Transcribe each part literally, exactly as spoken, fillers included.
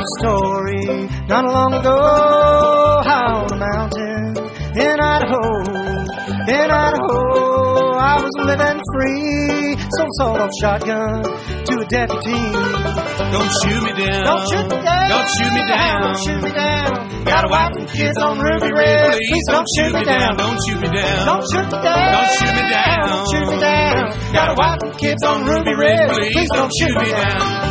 story not long ago, how on the mountain in Idaho, in Idaho, I was living free. Sold sawed-off shotgun to a deputy. Don't shoot me down. Don't shoot me down. Don't shoot me down. Don't shoot me down. Got a wife and kids on Ruby Ridge. Please don't shoot me down. Don't shoot me down. Don't shoot me down. Don't shoot me down. Don't shoot me down. Got a wife and kids on Ruby Ridge. Please don't shoot me down.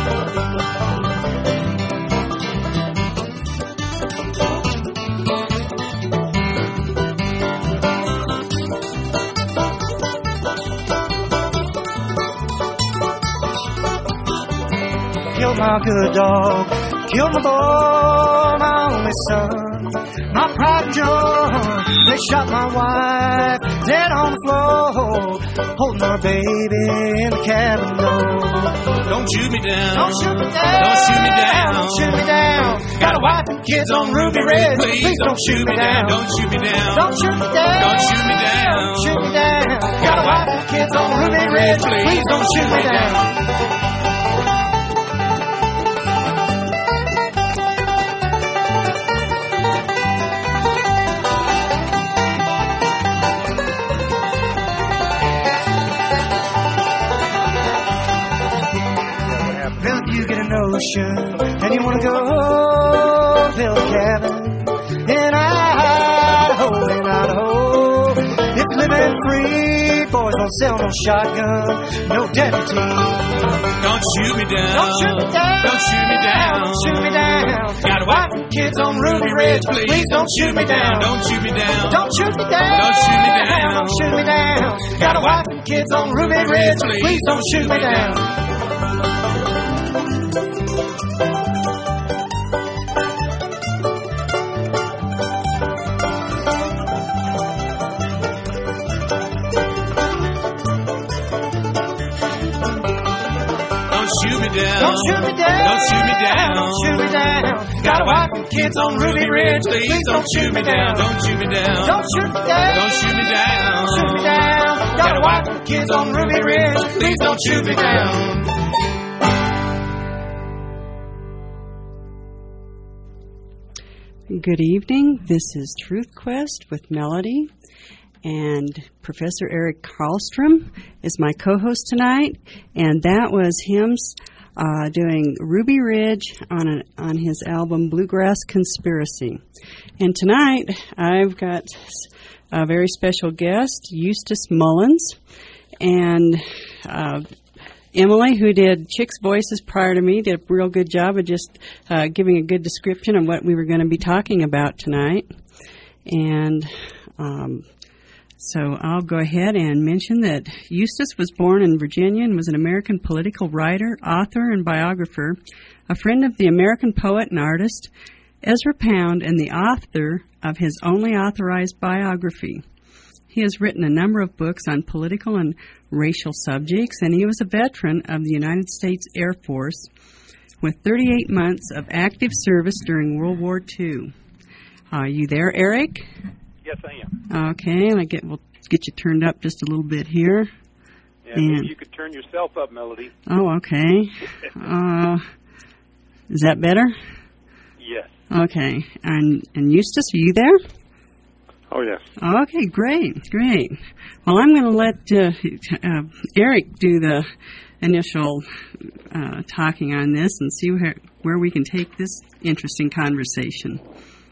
Killed my good dog, killed my boy, my only son, my pride and joy. They shot my wife dead on the floor, holding our baby in the cabin door. Don't shoot me down. Don't shoot me down. Don't shoot me down. Don't shoot me down. Got a wife and kids on Ruby Ridge. Please don't shoot me down. Don't shoot me down. Don't shoot me down. Don't shoot me down. Don't shoot me down. Got a wife and kids on Ruby Ridge. Please don't shoot me down. And you wanna go build a cabin in Idaho, in Idaho. If living free, boys don't sell no shotgun, no deputy. Don't shoot me down. Don't shoot me down. Don't shoot me down. Don't shoot me down. Got a wife and kids on Ruby Ridge. Please don't shoot me down. Don't shoot me down. Don't shoot me down. Don't shoot me down. Don't shoot me down. Got a wife and kids on Ruby Ridge. Please don't shoot me down. Shoot me down. Don't shoot me down. Don't shoot me down. Don't shoot me down. Got a wife and kids on Ruby Ridge. Please don't shoot me down. Don't shoot me down. Don't shoot me down. Don't shoot me down. Don't shoot me down. Got a wife and kids on Ruby Ridge. Please don't shoot me down. Good evening. This is Truth Quest with Melody. And Professor Eric Karlstrom is my co-host tonight, and that was him uh, doing Ruby Ridge on a, on his album Bluegrass Conspiracy. And tonight I've got a very special guest, Eustace Mullins, and uh, Emily, who did Chick's voices prior to me, did a real good job of just uh, giving a good description of what we were going to be talking about tonight. And um, So I'll go ahead and mention that Eustace was born in Virginia and was an American political writer, author, and biographer, a friend of the American poet and artist Ezra Pound, and the author of his only authorized biography. He has written a number of books on political and racial subjects, and he was a veteran of the United States Air Force with thirty-eight months of active service during World War Two. Are you there, Eric? Yes, I am. Okay, I get we'll get you turned up just a little bit here. Yeah, and maybe you could turn yourself up, Melody. Oh, okay. uh, is that better? Yes. Okay, and and Eustace, are you there? Oh, yes. Okay, great, great. Well, I'm going to let uh, uh, Eric do the initial uh, talking on this and see where where we can take this interesting conversation.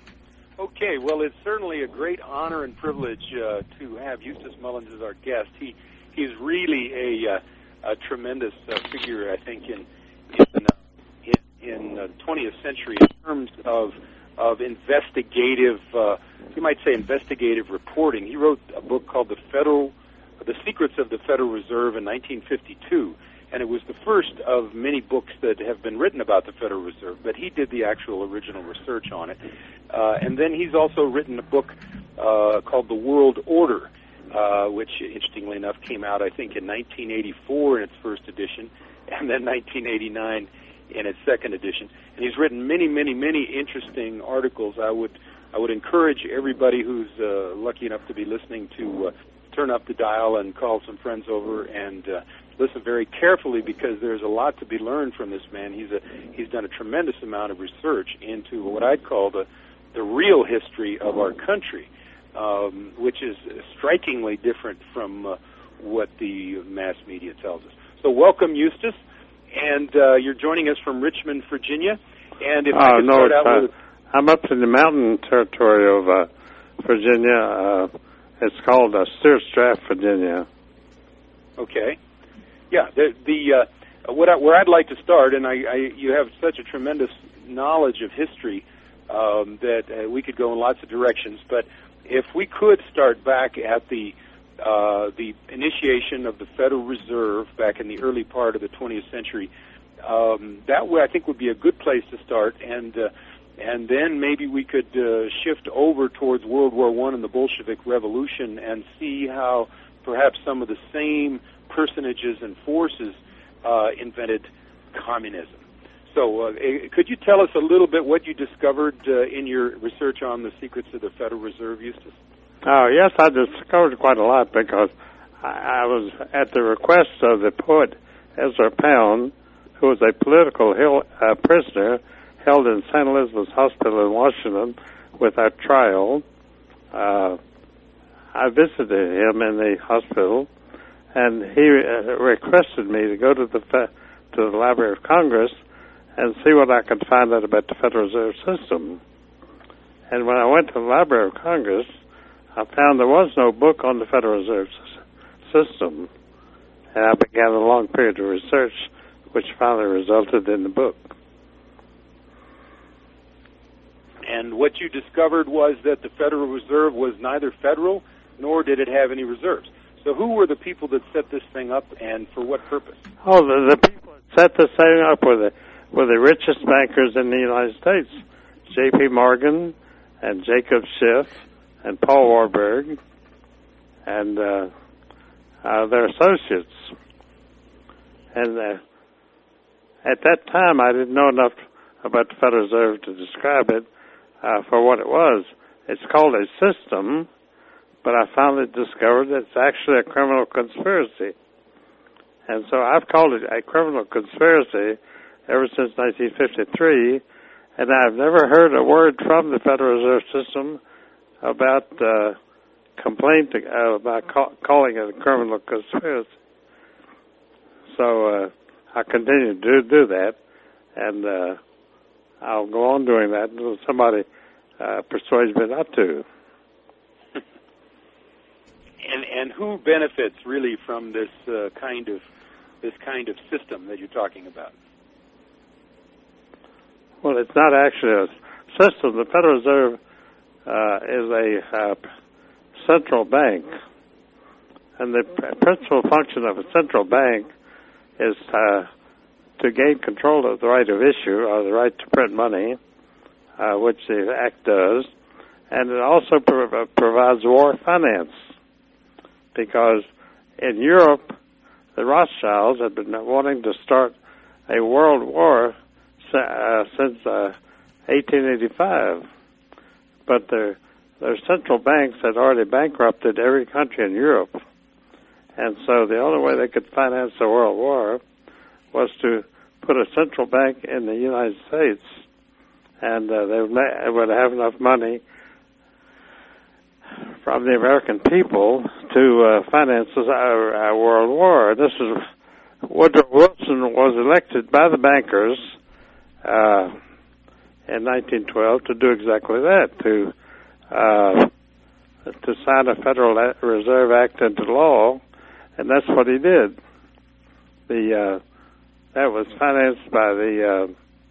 Okay, well, it's certainly a great honor and privilege uh, to have Eustace Mullins as our guest. He he's really a, uh, a tremendous uh, figure, I think, in in, uh, in, in the twentieth century in terms of of investigative, uh, you might say, investigative reporting. He wrote a book called The Federal, The Secrets of the Federal Reserve in nineteen fifty-two. And it was the first of many books that have been written about the Federal Reserve, but he did the actual original research on it. Uh, and then he's also written a book uh, called The World Order, uh, which, interestingly enough, came out, I think, in nineteen eighty-four in its first edition, and then nineteen eighty-nine in its second edition. And he's written many, many, many interesting articles. I would I would encourage everybody who's uh, lucky enough to be listening to uh, turn up the dial and call some friends over and uh, listen very carefully because there's a lot to be learned from this man. He's a he's done a tremendous amount of research into what I'd call the the real history of our country, um, which is strikingly different from uh, what the mass media tells us. So welcome, Eustace, and uh, you're joining us from Richmond, Virginia. And if oh, I could no, start out uh, with, I'm up in the mountain territory of uh, Virginia. Uh, it's called uh, Stewart Draft, Virginia. Okay, yeah. The the uh, what I, where I'd like to start, and I, I you have such a tremendous knowledge of history um, that uh, we could go in lots of directions. But if we could start back at the uh, the initiation of the Federal Reserve back in the early part of the twentieth century, um, that way I think would be a good place to start, and uh, and then maybe we could uh, shift over towards World War One and the Bolshevik Revolution and see how perhaps some of the same personages and forces uh, invented communism. So uh, could you tell us a little bit what you discovered uh, in your research on the secrets of the Federal Reserve, Eustace? Oh, yes, I discovered quite a lot because I, I was at the request of the poet Ezra Pound, who was a political hill, uh, prisoner held in Saint Elizabeth's Hospital in Washington without trial. Uh, I visited him in the hospital, and he uh, requested me to go to the fe- to the Library of Congress and see what I could find out about the Federal Reserve System. And when I went to the Library of Congress, I found there was no book on the Federal Reserve System, and I began a long period of research, which finally resulted in the book. And what you discovered was that the Federal Reserve was neither federal nor did it have any reserves. So who were the people that set this thing up, and for what purpose? Oh, the, the people that set this thing up were the, were the richest bankers in the United States, J P Morgan and Jacob Schiff and Paul Warburg and uh, uh, their associates. And uh, at that time, I didn't know enough about the Federal Reserve to describe it uh, for what it was. It's called a system, but I finally discovered that it's actually a criminal conspiracy. And so I've called it a criminal conspiracy ever since nineteen fifty-three, and I've never heard a word from the Federal Reserve System about uh, complaint uh, about call, calling it a criminal conspiracy. So uh, I continue to do, do that, and uh, I'll go on doing that until somebody uh, persuades me not to. And and who benefits really from this uh, kind of this kind of system that you're talking about? Well, it's not actually a system. The Federal Reserve uh, is a uh, central bank, and the principal function of a central bank is uh, to gain control of the right of issue, or the right to print money, uh, which the Act does, and it also pro- provides war finance, because in Europe, the Rothschilds had been wanting to start a world war uh, since uh, eighteen eighty-five, but their their central banks had already bankrupted every country in Europe, and so the only way they could finance a world war was to put a central bank in the United States, and uh, they would have enough money from the American people to uh, finance our, our world war. This is Woodrow Wilson was elected by the bankers uh, in nineteen twelve to do exactly that, to uh, to sign a Federal Reserve Act into law, and that's what he did. The uh, that was financed by the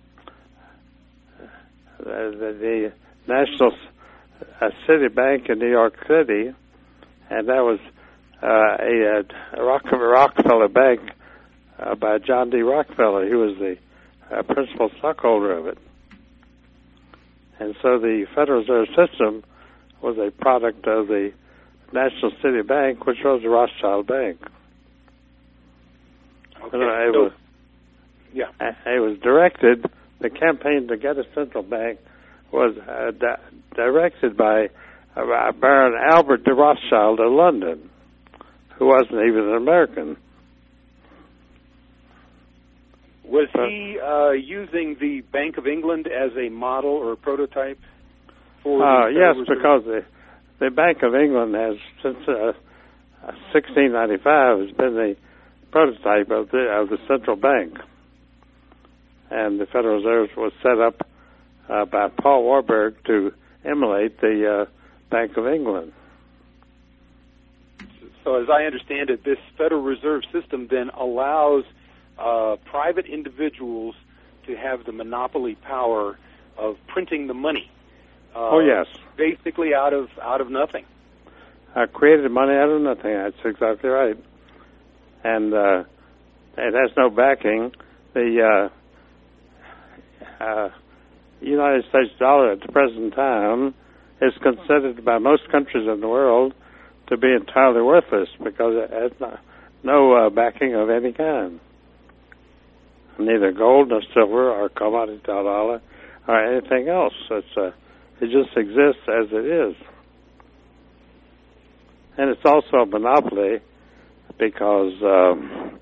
uh, the, the National a City Bank in New York City, and that was uh, a, a Rockefeller Bank uh, by John D. Rockefeller. He was the uh, principal stockholder of it. And so the Federal Reserve System was a product of the National City Bank, which was the Rothschild Bank. Okay. And it, so, was, yeah. it was directed, the campaign to get a central bank was uh, di- directed by uh, Baron Albert de Rothschild of London, who wasn't even an American. Was But- he uh, using the Bank of England as a model or a prototype for Uh, the yes, Federal Reserve? because the the Bank of England has since uh, sixteen ninety-five has been the prototype of the of the central bank, and the Federal Reserve was set up uh, by Paul Warburg to emulate the uh, Bank of England. So as I understand it, this Federal Reserve System then allows uh, private individuals to have the monopoly power of printing the money. Uh, Oh, yes. Basically out of out of nothing. Uh, created money out of nothing. That's exactly right. And uh, it has no backing. The uh, uh, United States dollar at the present time is considered by most countries in the world to be entirely worthless because it has no, no uh, backing of any kind. Neither gold nor silver or commodity dollar or anything else. It's, uh, it just exists as it is. And it's also a monopoly because um,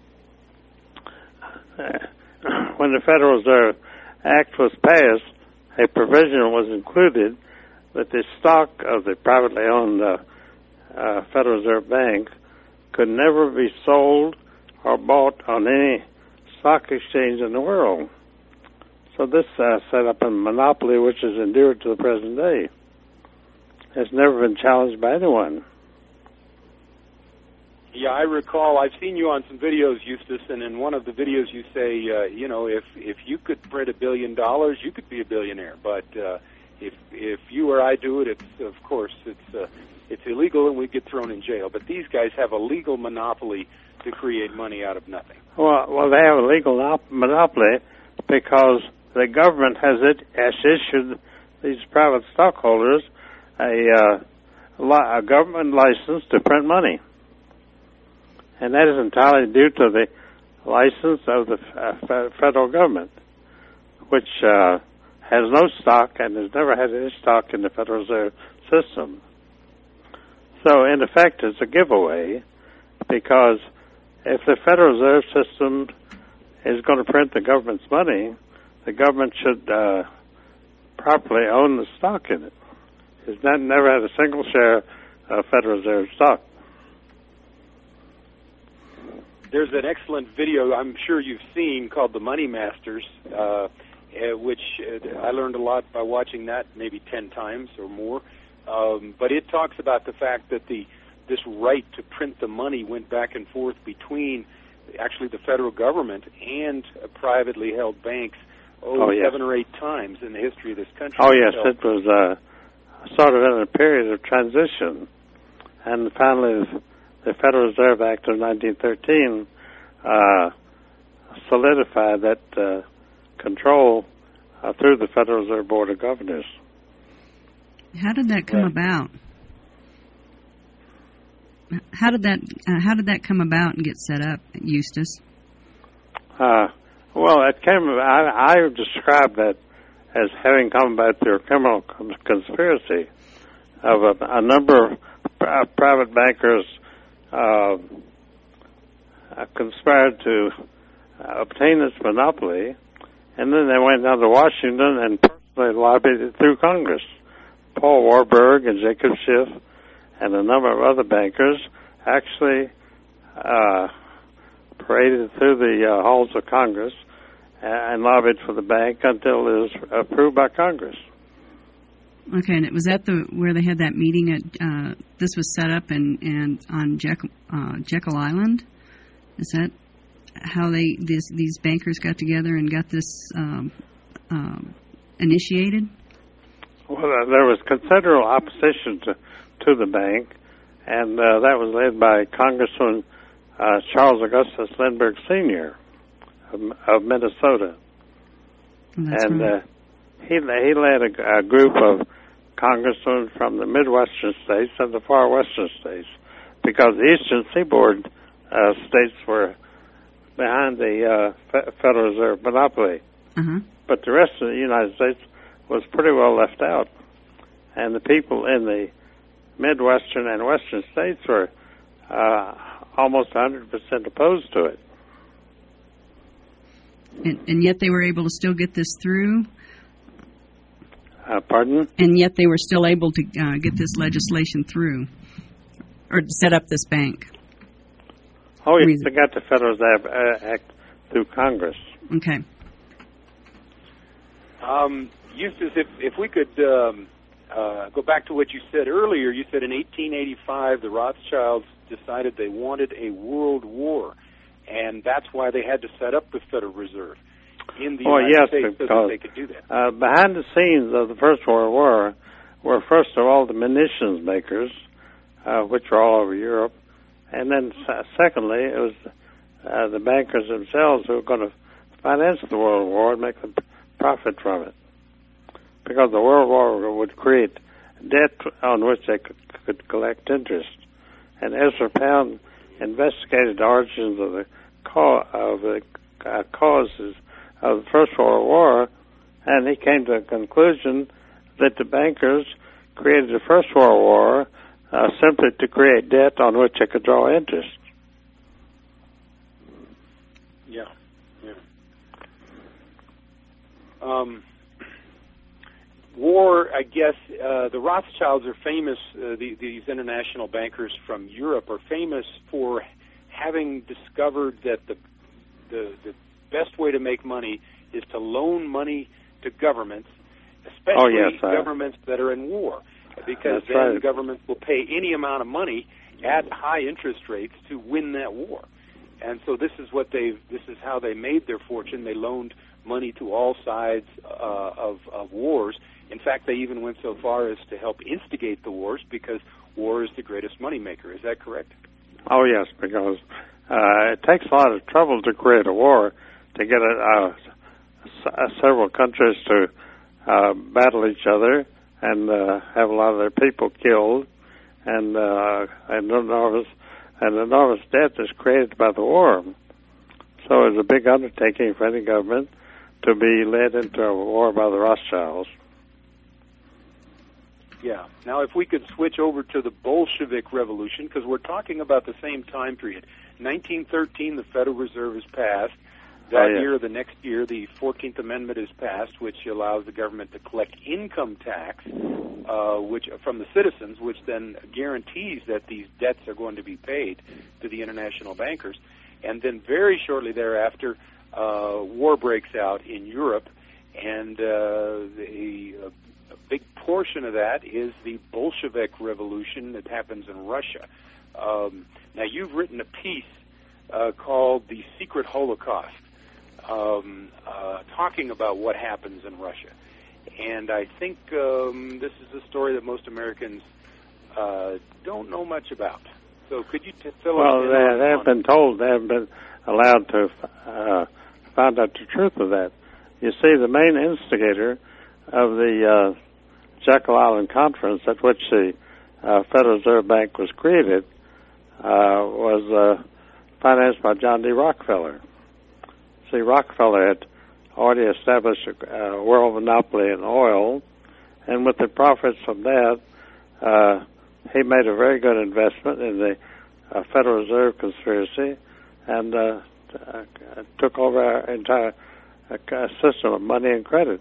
when the Federal Reserve Act was passed, a provision was included that the stock of the privately owned uh, uh, Federal Reserve Bank could never be sold or bought on any stock exchange in the world. So this uh, set up a monopoly which has endured to the present day. It's never been challenged by anyone. Yeah, I recall. I've seen you on some videos, Eustace, and in one of the videos you say, uh, you know, if if you could print a billion dollars, you could be a billionaire. But uh, if if you or I do it, it's of course it's uh, it's illegal and we get thrown in jail. But these guys have a legal monopoly to create money out of nothing. Well, well, they have a legal op- monopoly because the government has it has issued these private stockholders a, uh, li- a government license to print money. And that is entirely due to the license of the uh, federal government, which uh, has no stock and has never had any stock in the Federal Reserve System. So, in effect, it's a giveaway because if the Federal Reserve System is going to print the government's money, the government should uh, properly own the stock in it. It's not, never had a single share of Federal Reserve stock. There's an excellent video I'm sure you've seen called The Money Masters, uh, uh, which uh, I learned a lot by watching that maybe ten times or more. Um, but it talks about the fact that the this right to print the money went back and forth between actually the federal government and uh, privately held banks oh, oh yes. seven or eight times in the history of this country. Oh, yes, so, it was uh, sort of in a period of transition. And finally, the Federal Reserve Act of nineteen thirteen uh, solidified that uh, control uh, through the Federal Reserve Board of Governors. How did that come Right. about? How did that uh, How did that come about and get set up, Eustace? Uh, well, it came. I, I describe that as having come about through a criminal conspiracy of a, a number of pri- private bankers uh, uh, conspired to uh, obtain this monopoly, and then they went down to Washington and personally lobbied it through Congress. Paul Warburg and Jacob Schiff and a number of other bankers actually uh, paraded through the uh, halls of Congress and lobbied for the bank until it was approved by Congress. Okay, and it was at the where they had that meeting at. Uh, this was set up and and on Jekyll, uh, Jekyll Island. Is that how they this, these bankers got together and got this um, um, initiated? Well, uh, there was considerable opposition to to the bank, and uh, that was led by Congressman uh, Charles Augustus Lindbergh Senior of, of Minnesota. That's and right. uh, he he led a, a group of congressmen from the Midwestern states and the far western states, because the Eastern Seaboard uh, states were behind the uh, F- Federal Reserve monopoly. Uh-huh. But the rest of the United States was pretty well left out, and the people in the Midwestern and Western states were uh, almost one hundred percent opposed to it. And, and yet they were able to still get this through? Uh, pardon? And yet they were still able to uh, get this legislation through, or to set up this bank? Oh, yes, Reason. they got the Federal Reserve Act through Congress. Okay. Um, Eustace, if, if we could um, uh, go back to what you said earlier, you said in eighteen eighty-five the Rothschilds decided they wanted a world war, and that's why they had to set up the Federal Reserve in the Oh, United yes, States so that because they could do that. uh, behind the scenes of the First World War were, first of all, the munitions makers, uh, which were all over Europe, and then s- secondly, it was uh, the bankers themselves who were going to finance the World War and make the p- profit from it. Because the World War would create debt on which they could, could collect interest. And Ezra Pound investigated the origins of the, ca- of the uh, causes of the First World War, and he came to the conclusion that the bankers created the First World War uh, simply to create debt on which they could draw interest. Yeah, yeah. Um, war, I guess, uh, the Rothschilds are famous, uh, the, these international bankers from Europe are famous for having discovered that the, the, the best way to make money is to loan money to governments, especially Oh, yes, uh, governments that are in war, because That's then right. governments will pay any amount of money at high interest rates to win that war. And so this is what they this is how they made their fortune. They loaned money to all sides uh, of, of wars. In fact, they even went so far as to help instigate the wars, because war is the greatest moneymaker. Is that correct? Oh, yes, because uh, it takes a lot of trouble to create a war, to get uh, s- several countries to uh, battle each other and uh, have a lot of their people killed, and uh, and enormous and enormous debt is created by the war. So it's a big undertaking for any government to be led into a war by the Rothschilds. Yeah. Now, if we could switch over to the Bolshevik Revolution, because we're talking about the same time period. nineteen thirteen, the Federal Reserve is passed. That Oh, yeah. year, the next year, the fourteenth Amendment is passed, which allows the government to collect income tax uh, which from the citizens, which then guarantees that these debts are going to be paid to the international bankers. And then very shortly thereafter, uh, war breaks out in Europe, and uh, the uh, a big portion of that is the Bolshevik Revolution that happens in Russia. Um, now, you've written a piece uh, called The Secret Holocaust, um, uh, talking about what happens in Russia. And I think um, this is a story that most Americans uh, don't know much about. So could you t- fill Well, us in they, on, they on haven't been told, they haven't been allowed to uh, find out the truth of that. You see, the main instigator of the uh, Jekyll Island Conference, at which the uh, Federal Reserve Bank was created, uh, was uh, financed by John D. Rockefeller. See, Rockefeller had already established a uh, world monopoly in oil, and with the profits from that, uh, he made a very good investment in the uh, Federal Reserve conspiracy, and uh, uh, took over our entire uh, system of money and credit.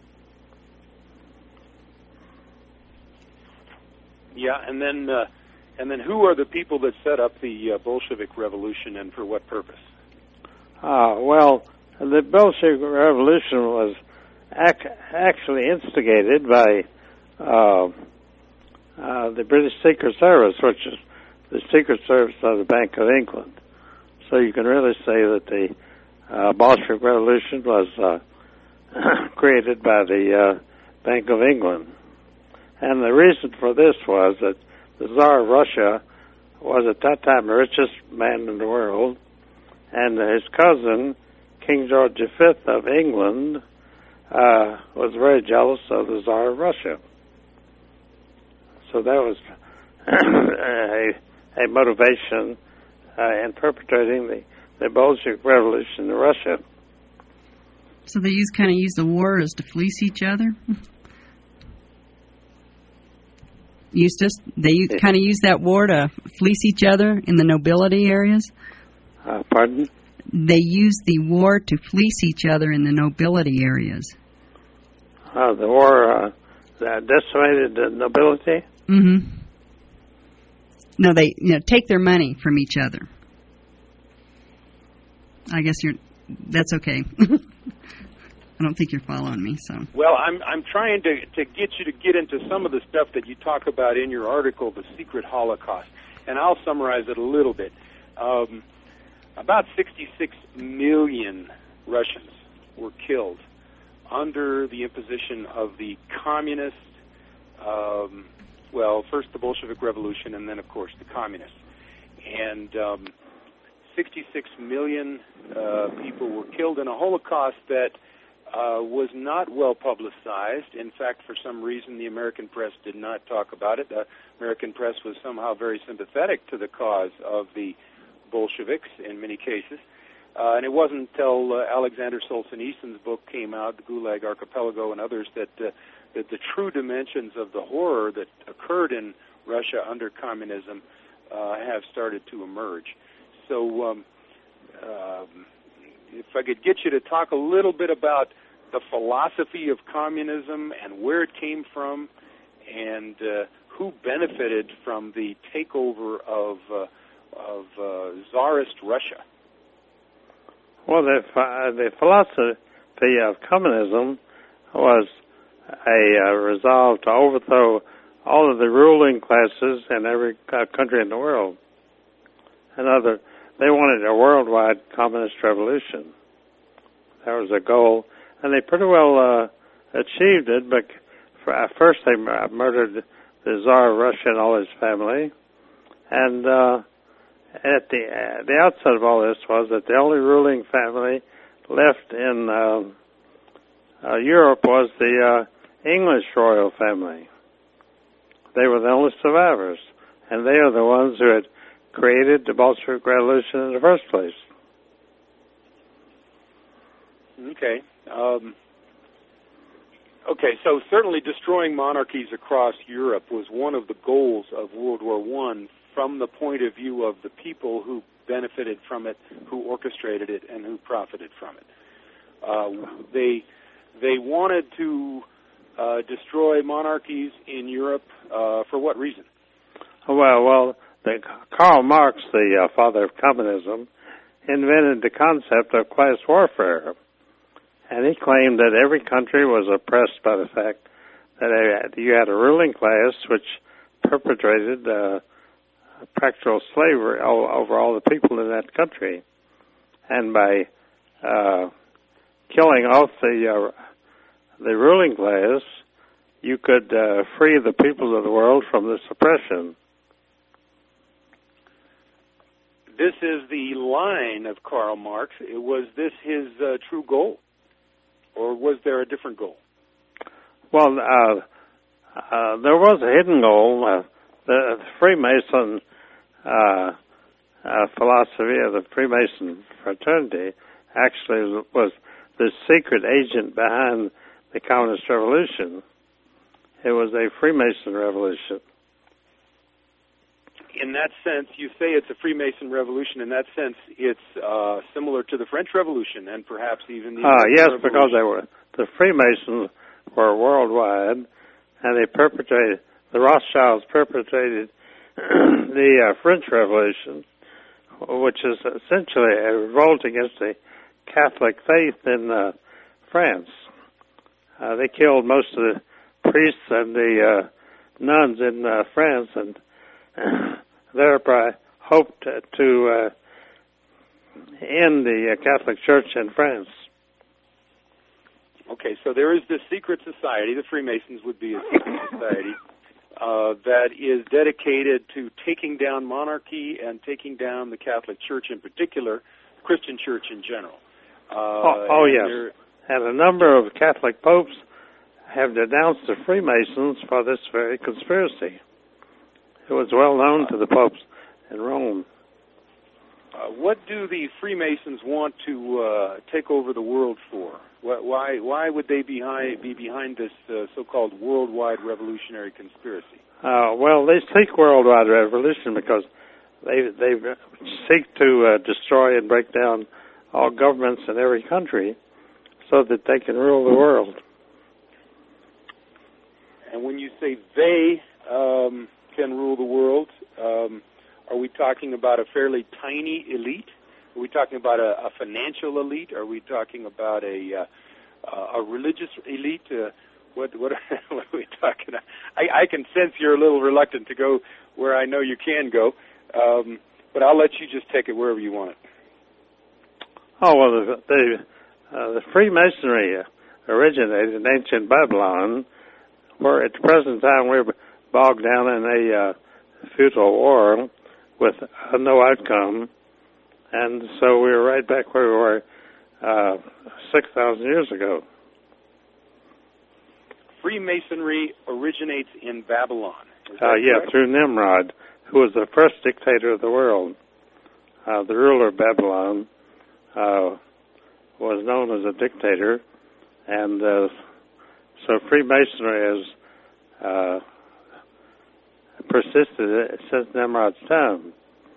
Yeah, and then uh, and then who are the people that set up the uh, Bolshevik Revolution, and for what purpose? Uh, well, the Bolshevik Revolution was ac- actually instigated by uh, uh, the British Secret Service, which is the Secret Service of the Bank of England. So you can really say that the uh, Bolshevik Revolution was uh, created by the uh, Bank of England. And the reason for this was that the Tsar of Russia was at that time the richest man in the world, and his cousin, King George the Fifth of England, uh, was very jealous of the Tsar of Russia. So that was a, a motivation uh, in perpetrating the, the Bolshevik Revolution in Russia. So they use kind of use the war as to fleece each other? Eustace, they Yeah. kind of use that war to fleece each other in the nobility areas? Uh, pardon? they used the war to fleece each other in the nobility areas. Uh, the war uh, decimated the nobility? Mm-hmm. No, they you know take their money from each other. I guess you're. That's okay. I don't think you're following me. So. Well, I'm I'm trying to to get you to get into some of the stuff that you talk about in your article, The Secret Holocaust, and I'll summarize it a little bit. Um, about sixty-six million Russians were killed under the imposition of the communist. Um, well, first the Bolshevik Revolution, and then, of course, the communists. And um, sixty-six million uh, people were killed in a Holocaust that uh, was not well publicized. In fact, for some reason, the American press did not talk about it. The American press was somehow very sympathetic to the cause of the Bolsheviks in many cases. Uh, and it wasn't until uh, Alexander Solzhenitsyn's book came out, The Gulag Archipelago and others, that, uh, that the true dimensions of the horror that occurred in Russia under communism uh, have started to emerge. So um, uh, if I could get you to talk a little bit about the philosophy of communism and where it came from and uh, who benefited from the takeover of, uh, of uh, Tsarist Russia. Well, the, uh, the philosophy of communism was a uh, resolve to overthrow all of the ruling classes in every uh, country in the world. Another, they wanted a worldwide communist revolution. That was a goal, and they pretty well uh, achieved it. But for, uh, first, they murdered the Tsar of Russia and all his family, and uh, at the uh, the outset of all this was that the only ruling family left in uh, uh, Europe was the uh, English royal family. They were the only survivors, and they are the ones who had created the Bolshevik Revolution in the first place. Okay. Um, okay, so certainly destroying monarchies across Europe was one of the goals of World War One from the point of view of the people who benefited from it, who orchestrated it, and who profited from it. Uh, they they wanted to uh, destroy monarchies in Europe uh, for what reason? Well, well, the, Karl Marx, the uh, father of communism, invented the concept of class warfare, and he claimed that every country was oppressed by the fact that you had a ruling class which perpetrated uh, practical slavery over all the people in that country, and by uh, killing off the uh, the ruling class, you could uh, free the people of the world from this oppression. This is the line of Karl Marx. Was this his uh, true goal, or was there a different goal? Well, uh, uh, there was a hidden goal. Uh, the Freemason uh, uh, philosophy of the Freemason fraternity actually was the secret agent behind the Communist Revolution. It was a Freemason revolution. In that sense, you say it's a Freemason revolution. In that sense, it's uh, similar to the French Revolution and perhaps even the uh, yes, Revolution. because they were the Freemasons were worldwide, and they perpetrated the Rothschilds perpetrated the uh, French Revolution, which is essentially a revolt against the Catholic faith in uh, France. Uh, they killed most of the priests and the uh, nuns in uh, France, and thereby hoped to uh, end the uh, Catholic Church in France. Okay, so there is this secret society, the Freemasons would be a secret society, uh, that is dedicated to taking down monarchy and taking down the Catholic Church in particular, Christian Church in general. Uh, oh, oh and yes. And a number of Catholic popes have denounced the Freemasons for this very conspiracy. It was well known to the popes in Rome. Uh, what do the Freemasons want to uh, take over the world for? Why why would they be behind, be behind this uh, so-called worldwide revolutionary conspiracy? Uh, well, they seek worldwide revolution because they they seek to uh, destroy and break down all governments in every country so that they can rule the world. And when you say they um, can rule the world, um, are we talking about a fairly tiny elite? Are we talking about a, a financial elite? Are we talking about a uh, a religious elite? Uh, what what are, what are we talking about? I, I can sense you're a little reluctant to go where I know you can go, um, but I'll let you just take it wherever you want it. Oh, well, the the, uh, the Freemasonry originated in ancient Babylon, where at the present time we're bogged down in a uh, futile war with uh, no outcome, and so we're right back where we were uh, six thousand years ago. Freemasonry originates in Babylon. Uh, yeah, correct? Through Nimrod, who was the first dictator of the world. Uh, the ruler of Babylon uh, was known as a dictator, and uh, so Freemasonry has uh, persisted since Nimrod's time.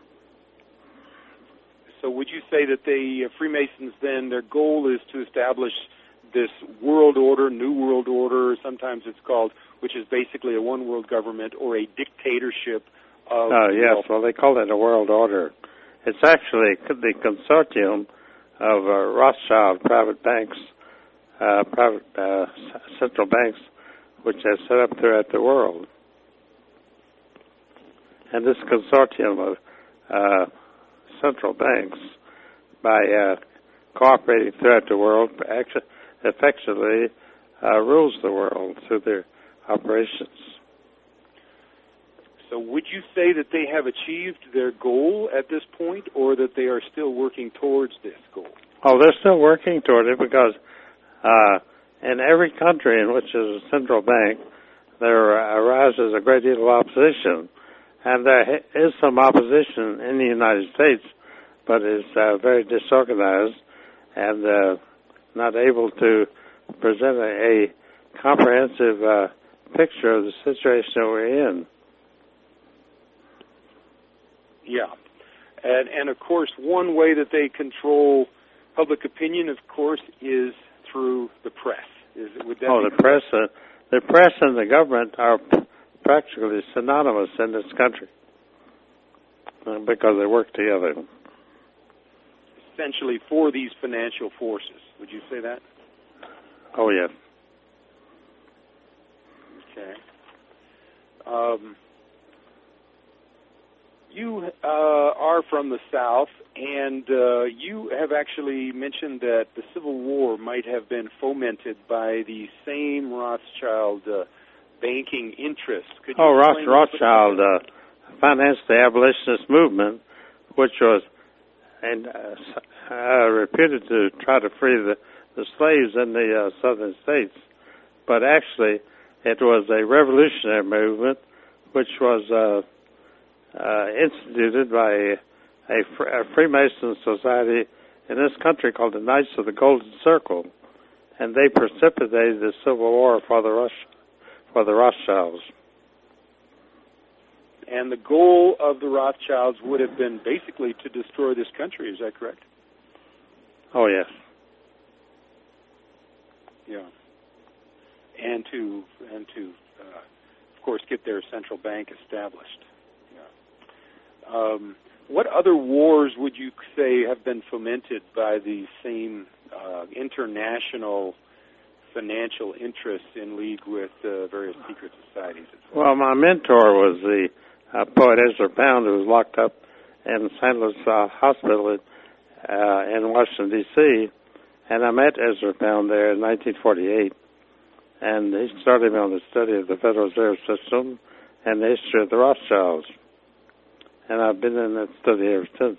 So would you say that the uh, Freemasons then, their goal is to establish this world order, new world order, sometimes it's called, which is basically a one world government or a dictatorship of... Oh, yes, well, they call it a world order. It's actually the consortium of uh, Rothschild private banks, uh, private uh, central banks, which are set up throughout the world. And this consortium of uh, central banks, by uh, cooperating throughout the world, actually, effectively uh, rules the world through their operations. So would you say that they have achieved their goal at this point, or that they are still working towards this goal? Oh, they're still working toward it, because uh, in every country in which there's a central bank, there arises a great deal of opposition. And there is some opposition in the United States, but it's uh, very disorganized and uh, not able to present a, a comprehensive uh, picture of the situation that we're in. Yeah. And, and, of course, one way that they control public opinion, of course, is through the press. Is it, would that oh, the press, uh, the press and the government are practically synonymous in this country uh, because they work together. Essentially for these financial forces. Would you say that? Oh, yes. Okay. Um, you uh, are from the South, and uh, you have actually mentioned that the Civil War might have been fomented by the same Rothschild uh, banking interests. Could you oh, Roth, explain Rothschild uh, financed the abolitionist movement, which was and uh, uh, reputed to try to free the, the slaves in the uh, southern states. But actually, it was a revolutionary movement which was uh, uh, instituted by a, a Freemason society in this country called the Knights of the Golden Circle, and they precipitated the Civil War for the Rush, for the Rothschilds. And the goal of the Rothschilds would have been basically to destroy this country. Is that correct? Oh, yes. Yeah. And to, and to uh, of course, get their central bank established. Yeah. Um, what other wars would you say have been fomented by the same uh, international financial interests in league with uh, various secret societies? Well, my mentor was the uh, poet Ezra Pound, who was locked up in Saint Louis uh, Hospital uh, in Washington, D C, and I met Ezra Pound there in nineteen forty-eight, and he started me on the study of the Federal Reserve System and the history of the Rothschilds, and I've been in that study ever since.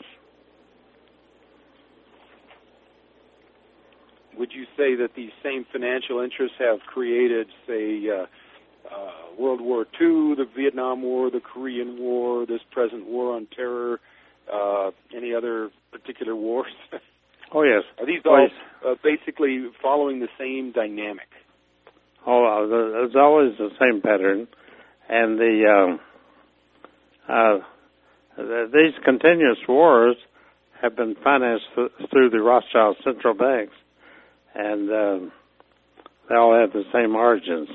Would you say that these same financial interests have created, say, uh, uh, World War Two, the Vietnam War, the Korean War, this present war on terror, uh, any other particular wars? Oh, yes. Are these well, all uh, basically following the same dynamic? Oh, uh, there's always the same pattern, and the, um, uh, the these continuous wars have been financed th- through the Rothschild central banks, and um, they all have the same origins.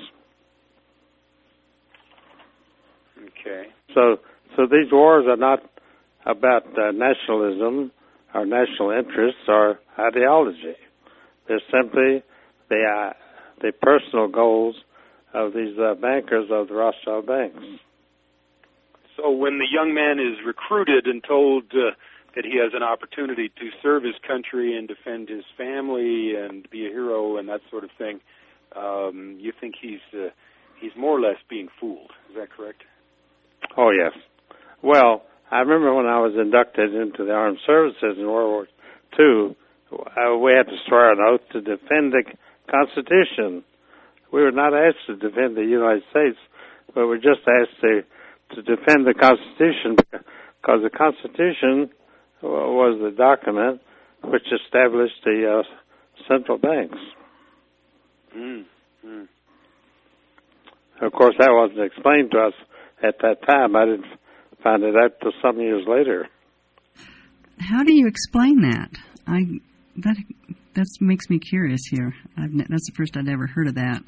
Okay. So, so these wars are not about uh, nationalism or national interests or ideology. They're simply the uh, the personal goals of these uh, bankers of the Rothschild banks. So when the young man is recruited and told uh, that he has an opportunity to serve his country and defend his family and be a hero and that sort of thing, um, you think he's uh, he's more or less being fooled. Is that correct? Oh, yes. Well, I remember when I was inducted into the armed services in World War Two, uh, we had to swear an oath to defend the Constitution. We were not asked to defend the United States, but we were just asked to, to defend the Constitution, because the Constitution was the document which established the uh, central banks. Mm. Mm. Of course, that wasn't explained to us at that time. I didn't find it out till some years later. How do you explain that? I that that makes me curious here. I've, that's the first I'd ever heard of that.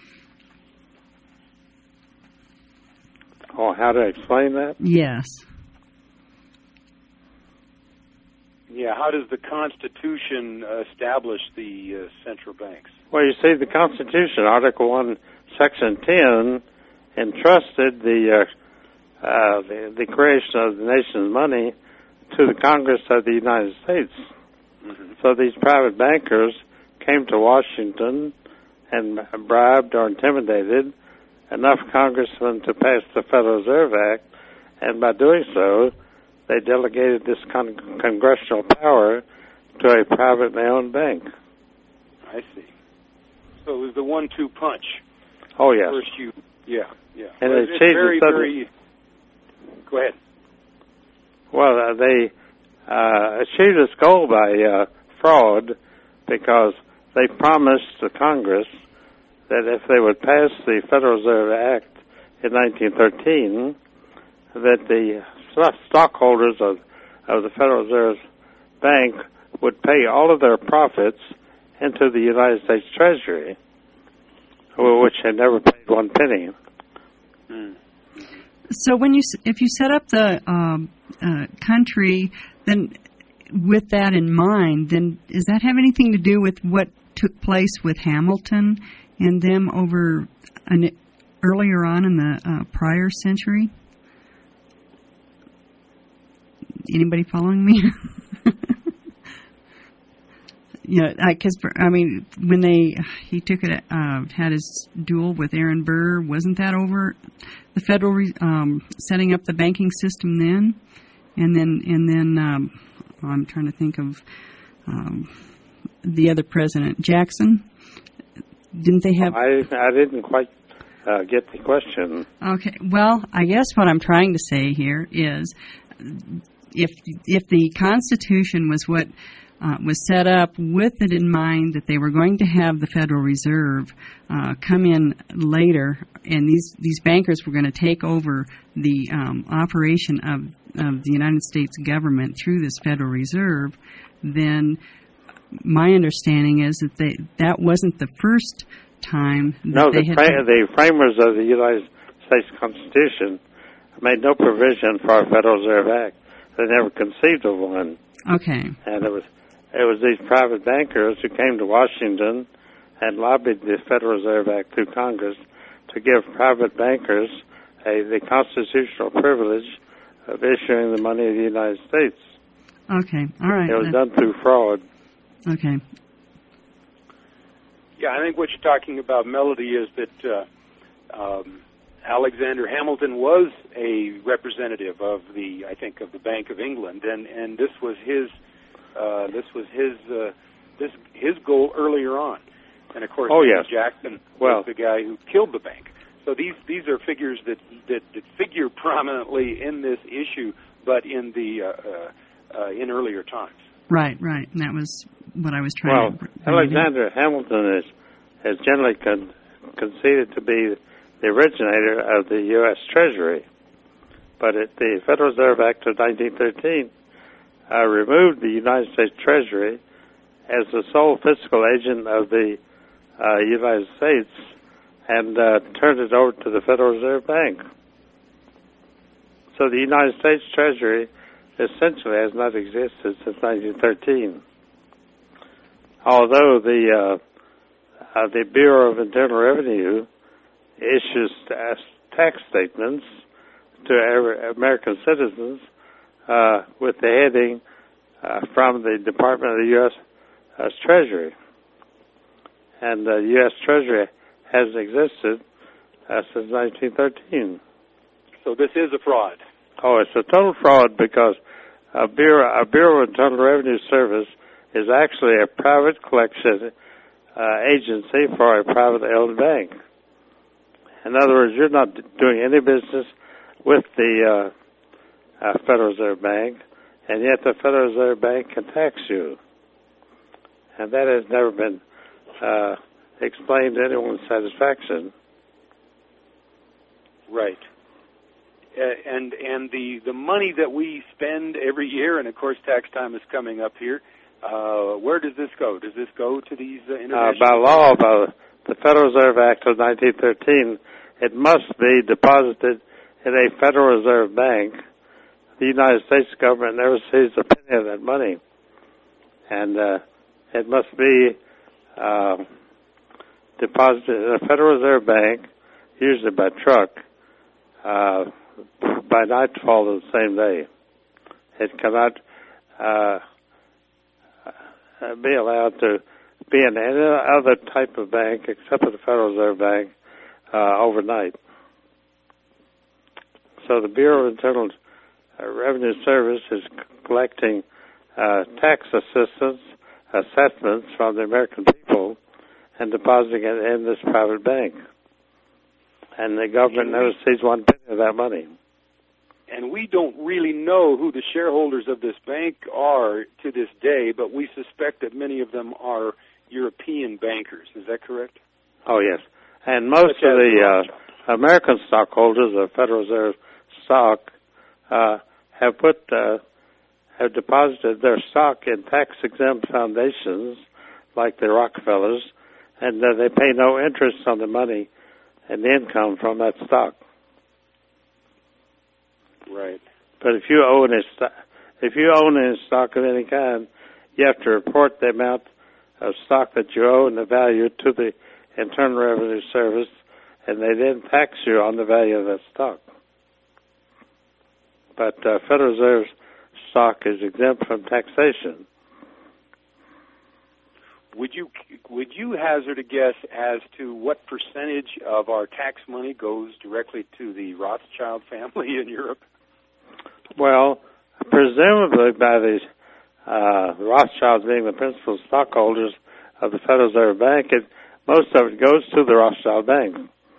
Oh, how to explain that? Yes. Yeah, how does the Constitution uh, establish the uh, central banks? Well, you see, the Constitution, Article one, Section ten, entrusted the, uh, uh, the the creation of the nation's money to the Congress of the United States. Mm-hmm. So these private bankers came to Washington and bribed or intimidated enough congressmen to pass the Federal Reserve Act, and by doing so, they delegated this con- congressional power to a privately owned bank. I see. So it was the one two punch. Oh, yes. First you, yeah, yeah. And well, it it's achieved very, the very... Go ahead. Well, uh, they uh, achieved this goal by uh, fraud, because they promised the Congress that if they would pass the Federal Reserve Act in nineteen thirteen, that the stockholders of, of the Federal Reserve Bank would pay all of their profits into the United States Treasury, which had never paid one penny. Mm. So when you, if you set up the um, uh, country, then with that in mind, then does that have anything to do with what took place with Hamilton and them over an, earlier on in the uh, prior century? Anybody following me? Yeah, because I, I mean, when they he took it, uh, had his duel with Aaron Burr, wasn't that over the federal um, setting up the banking system then? And then, and then um, I'm trying to think of um, the other president, Jackson. Didn't they have? I I didn't quite uh, get the question. Okay, well, I guess what I'm trying to say here is, if if the Constitution was what uh, was set up with it in mind that they were going to have the Federal Reserve uh, come in later, and these these bankers were going to take over the um, operation of of the United States government through this Federal Reserve, then my understanding is that they that wasn't the first time that no, they the, had fra- the framers of the United States Constitution made no provision for a Federal Reserve Act. They never conceived of one. Okay. And it was it was these private bankers who came to Washington and lobbied the Federal Reserve Act through Congress to give private bankers a the constitutional privilege of issuing the money of the United States. Okay, all right. It was That's, done through fraud. Okay. Yeah, I think what you're talking about, Melody, is that uh, um, Alexander Hamilton was a representative of the, I think, of the Bank of England, and, and this was his, uh, this was his, uh, this his goal earlier on. And of course, oh, yes. Jackson well, was the guy who killed the bank. So these these are figures that that, that figure prominently in this issue, but in the uh, uh, uh, in earlier times. Right, right, and that was what I was trying well, to. Well, Alexander Hamilton is has generally con- conceded to be the originator of the U S Treasury, but it, the Federal Reserve Act of nineteen thirteen uh, removed the United States Treasury as the sole fiscal agent of the uh, United States and uh, turned it over to the Federal Reserve Bank. So the United States Treasury essentially has not existed since nineteen thirteen. Although the uh, uh, the Bureau of Internal Revenue issues tax statements to American citizens uh, with the heading uh, from the Department of the U S Uh, Treasury. And the U S Treasury hasn't existed uh, since nineteen thirteen. So this is a fraud. Oh, it's a total fraud because a Bureau, a Bureau of Internal Revenue Service is actually a private collection uh, agency for a privately owned bank. In other words, you're not doing any business with the uh, uh, Federal Reserve Bank, and yet the Federal Reserve Bank can tax you. And that has never been uh, explained to anyone's satisfaction. Right. Uh, and and the, the money that we spend every year, and of course tax time is coming up here, uh, where does this go? Does this go to these uh, international... Uh, by law, by the Federal Reserve Act of nineteen thirteen, it must be deposited in a Federal Reserve Bank. The United States government never sees a penny of that money. And uh, it must be uh, deposited in a Federal Reserve Bank, usually by truck, uh, by nightfall of the same day. It cannot uh, be allowed to be in any other type of bank except for the Federal Reserve Bank uh, overnight. So the Bureau of Internal Revenue Service is collecting uh, tax assistance assessments from the American people and depositing it in this private bank. And the government never sees one penny of that money. And we don't really know who the shareholders of this bank are to this day, but we suspect that many of them are European bankers. Is that correct? Oh, yes. And most Such of the uh, American stockholders of Federal Reserve stock uh, have put... Uh, have deposited their stock in tax-exempt foundations like the Rockefellers, and uh, they pay no interest on the money and the income from that stock. Right. But if you own a st- if you own any stock of any kind, you have to report the amount of stock that you owe and the value to the Internal Revenue Service, and they then tax you on the value of that stock. But uh, Federal Reserve's stock is exempt from taxation. Would you would you hazard a guess as to what percentage of our tax money goes directly to the Rothschild family in Europe? Well, presumably by the uh, Rothschilds being the principal stockholders of the Federal Reserve Bank, it, most of it goes to the Rothschild Bank.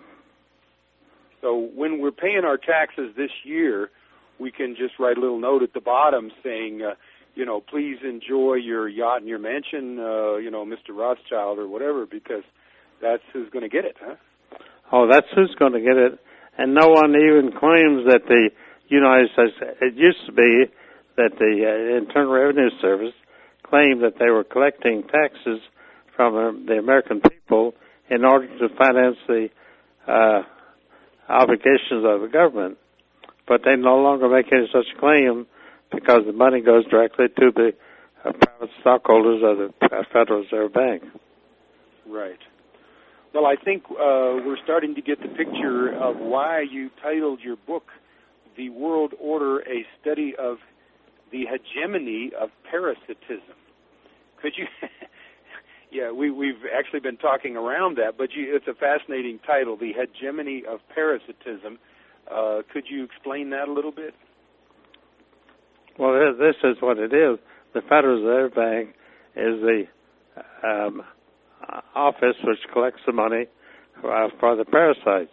So when we're paying our taxes this year, we can just write a little note at the bottom saying, uh, you know, please enjoy your yacht and your mansion, uh, you know, Mister Rothschild or whatever, because that's who's going to get it, huh? Oh, that's who's going to get it. And no one even claims that the United States, it used to be that the uh, Internal Revenue Service claimed that they were collecting taxes from uh, the American people in order to finance the uh, obligations of the government. But they no longer make any such claim because the money goes directly to the uh, private stockholders of the uh, Federal Reserve Bank. Right. Well, I think uh, we're starting to get the picture of why you titled your book, The World Order, A Study of the Hegemony of Parasitism. Could you... yeah, we, we've actually been talking around that, but you, it's a fascinating title, The Hegemony of Parasitism. Uh, could you explain that a little bit? Well, this is what it is. The Federal Reserve Bank is the um, office which collects the money uh, for the parasites.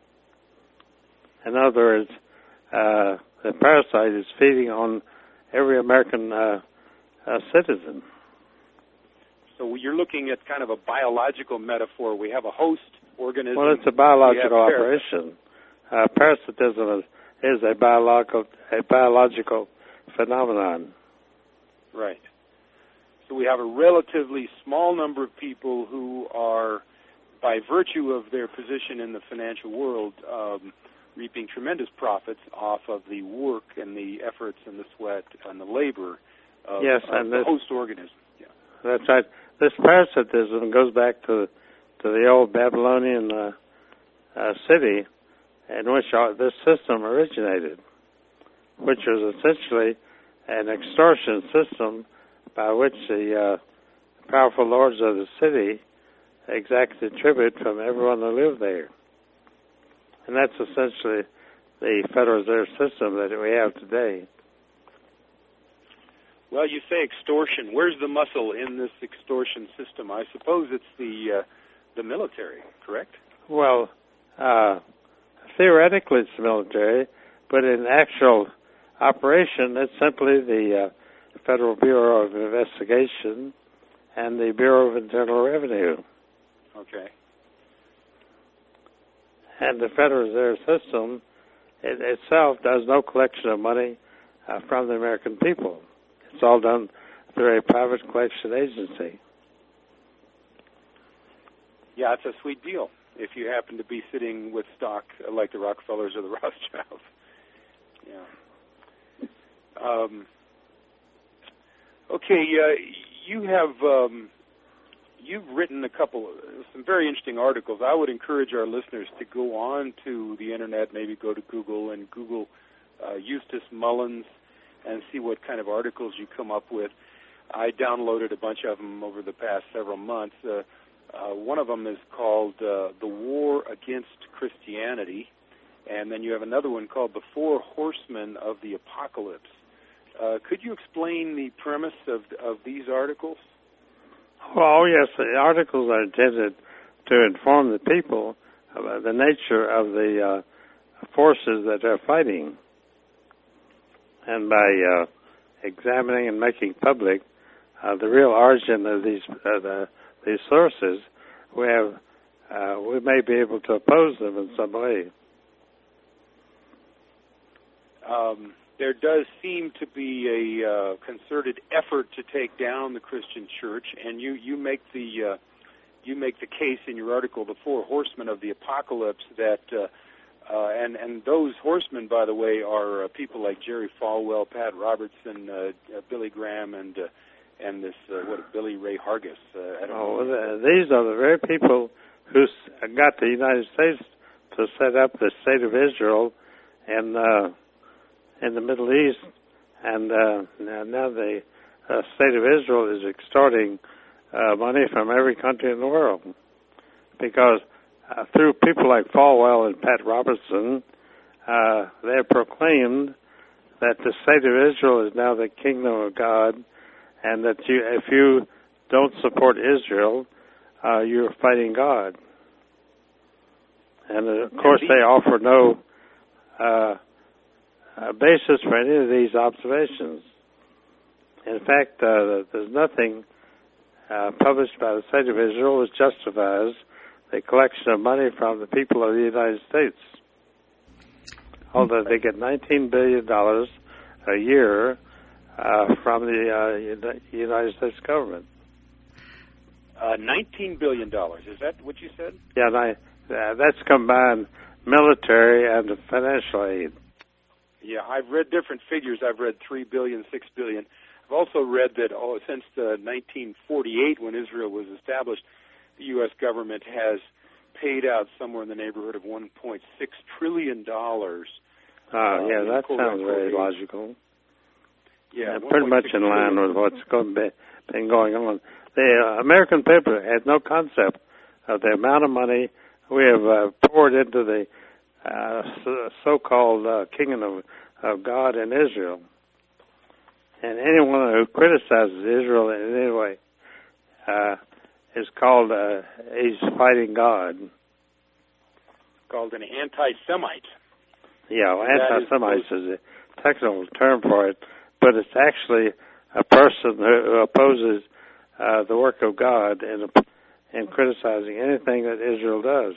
In other words, uh, the parasite is feeding on every American uh, uh, citizen. So you're looking at kind of a biological metaphor. We have a host organism. Well, it's a biological operation. Uh, parasitism is, is a biological a biological phenomenon. Right. So we have a relatively small number of people who are, by virtue of their position in the financial world, um, reaping tremendous profits off of the work and the efforts and the sweat and the labor of, yes, of and the this, host organism. Yeah. That's right. This parasitism goes back to to the old Babylonian uh, uh, city in which our, this system originated, which was essentially an extortion system by which the uh, powerful lords of the city exacted tribute from everyone who lived there. And that's essentially the Federal Reserve System that we have today. Well, you say extortion. Where's the muscle in this extortion system? I suppose it's the uh, the military, correct? Well, uh, theoretically it's the military, but in actual operation it's simply the uh, Federal Bureau of Investigation and the Bureau of Internal Revenue. Okay. And the Federal Reserve System it, itself does no collection of money uh, from the American people. It's all done through a private collection agency. Yeah, it's a sweet deal if you happen to be sitting with stock like the Rockefellers or the Rothschilds. Yeah. Um, okay, uh, you have um, you've written a couple, some very interesting articles. I would encourage our listeners to go on to the internet, maybe go to Google and Google uh, Eustace Mullins and see what kind of articles you come up with. I downloaded a bunch of them over the past several months. Uh, uh, one of them is called uh, The War Against Christianity, and then you have another one called The Four Horsemen of the Apocalypse. Uh, could you explain the premise of of these articles? Well, yes, the articles are intended to inform the people about the nature of the uh, forces that they're fighting. And by uh, examining and making public uh, the real origin of these uh, the, these sources, we have uh, we may be able to oppose them in some way. Um, there does seem to be a uh, concerted effort to take down the Christian Church, and you you make the uh, you make the case in your article, "The Four Horsemen of the Apocalypse," that uh, Uh, and, and those horsemen, by the way, are uh, people like Jerry Falwell, Pat Robertson, uh, uh, Billy Graham, and uh, and this uh, what Billy Ray Hargis. Uh, I don't oh, know. Well, these are the very people who got the United States to set up the State of Israel in uh, in the Middle East, and uh, now, now the uh, State of Israel is extorting uh, money from every country in the world because. Uh, through people like Falwell and Pat Robertson, uh, they have proclaimed that the State of Israel is now the kingdom of God, and that you, if you don't support Israel, uh, you're fighting God. And uh, of course, they offer no uh, uh, basis for any of these observations. In fact, uh, there's nothing uh, published by the State of Israel which justifies a collection of money from the people of the United States. Although they get nineteen billion dollars a year uh, from the uh, United States government. Uh, nineteen billion dollars, is that what you said? Yeah, and I, uh, that's combined military and financial aid. Yeah, I've read different figures. I've read three billion dollars, six billion dollars. I've also read that oh, since uh, nineteen forty-eight, when Israel was established, the U S government has paid out somewhere in the neighborhood of one point six trillion dollars. Ah, uh, yeah, uh, that sounds very logical. Yeah, yeah pretty much in line with what's going be, been going on. The uh, American people had no concept of the amount of money we have uh, poured into the uh, so-called uh, kingdom of, of God in Israel. And anyone who criticizes Israel in any way uh, is called, uh, he's fighting God. Called an anti-Semite. Yeah, well, anti-Semite is a technical term for it, but it's actually a person who opposes uh, the work of God in, in criticizing anything that Israel does.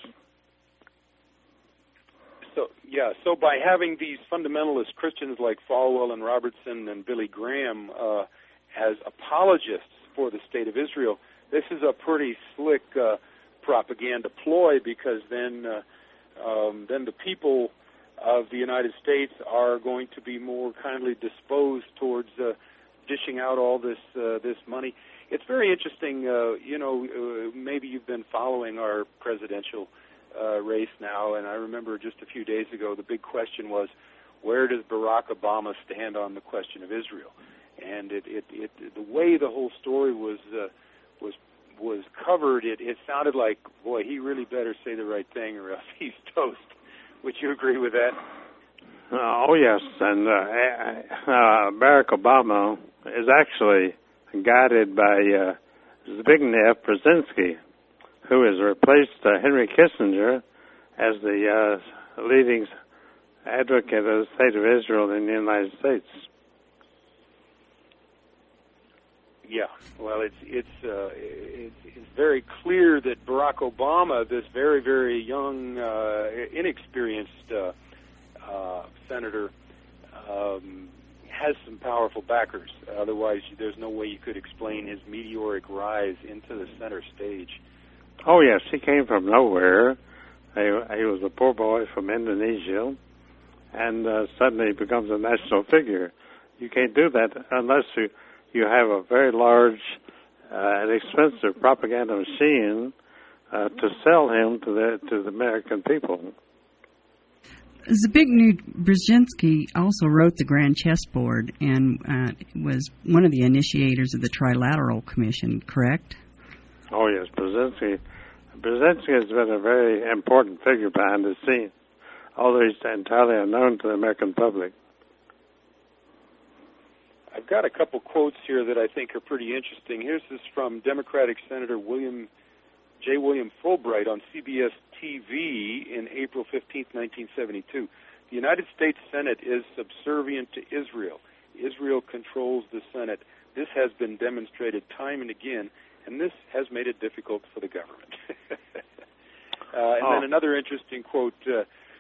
So, yeah, so by having these fundamentalist Christians like Falwell and Robertson and Billy Graham uh, as apologists for the State of Israel. This is a pretty slick uh, propaganda ploy, because then uh, um, then the people of the United States are going to be more kindly disposed towards uh, dishing out all this uh, this money. It's very interesting. Uh, you know, uh, maybe you've been following our presidential uh, race now, and I remember just a few days ago the big question was, where does Barack Obama stand on the question of Israel? And it, it, it the way the whole story was uh, was was covered, it, it sounded like, boy, he really better say the right thing or else he's toast. Would you agree with that? Uh, oh, yes. And uh, uh, Barack Obama is actually guided by uh, Zbigniew Brzezinski, who has replaced uh, Henry Kissinger as the uh, leading advocate of the State of Israel in the United States. Yeah, well, it's it's uh, it's, it's very clear that Barack Obama, this very very young, uh, inexperienced uh, uh, senator, um, has some powerful backers. Otherwise, there's no way you could explain his meteoric rise into the center stage. Oh yes, he came from nowhere. He, he was a poor boy from Indonesia, and uh, suddenly becomes a national figure. You can't do that unless you. You have a very large uh, and expensive propaganda machine uh, to sell him to the to the American people. Zbigniew Brzezinski also wrote the Grand Chessboard and uh, was one of the initiators of the Trilateral Commission, correct? Oh, yes. Brzezinski, Brzezinski has been a very important figure behind the scenes, although he's entirely unknown to the American public. I've got a couple quotes here that I think are pretty interesting. Here's this from Democratic Senator William J. William Fulbright on C B S T V in April fifteenth, nineteen seventy-two. The United States Senate is subservient to Israel. Israel controls the Senate. This has been demonstrated time and again, and this has made it difficult for the government. uh, and oh. then another interesting quote. Uh,